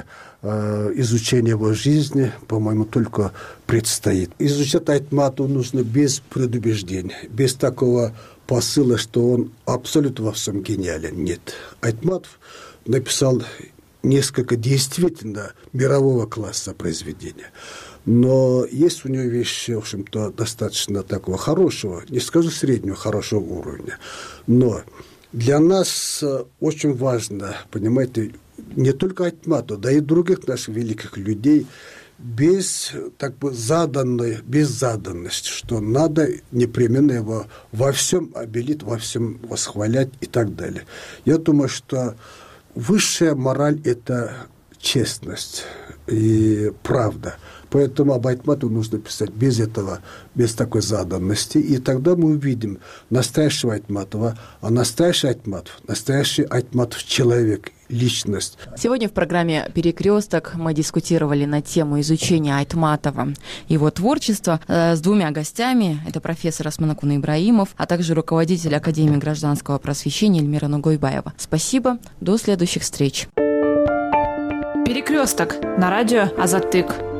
изучение его жизни, по-моему, только предстоит. Изучать Айтматова нужно без предубеждения, без такого посыла, что он абсолютно во всем гениален. Нет. Айтматов написал несколько действительно мирового класса произведения. Но есть у него вещи, в общем-то, достаточно такого хорошего, не скажу среднего, хорошего уровня. Но для нас очень важно, понимаете, не только Айтматова, да и других наших великих людей без заданности, что надо непременно его во всем обелить, во всем восхвалять и так далее. Я думаю, что высшая мораль – это честность и правда. Поэтому об Айтматове нужно писать без этого, без такой заданности. И тогда мы увидим настоящего Айтматова. А настоящий Айтматов человек, личность. Сегодня в программе «Перекресток» мы дискутировали на тему изучения Айтматова, его творчества с двумя гостями. Это профессор Осмонакун Ибраимов, а также руководитель Академии гражданского просвещения Эльмира Нугойбаева. Спасибо. До следующих встреч. «Перекресток» на радио Азаттык.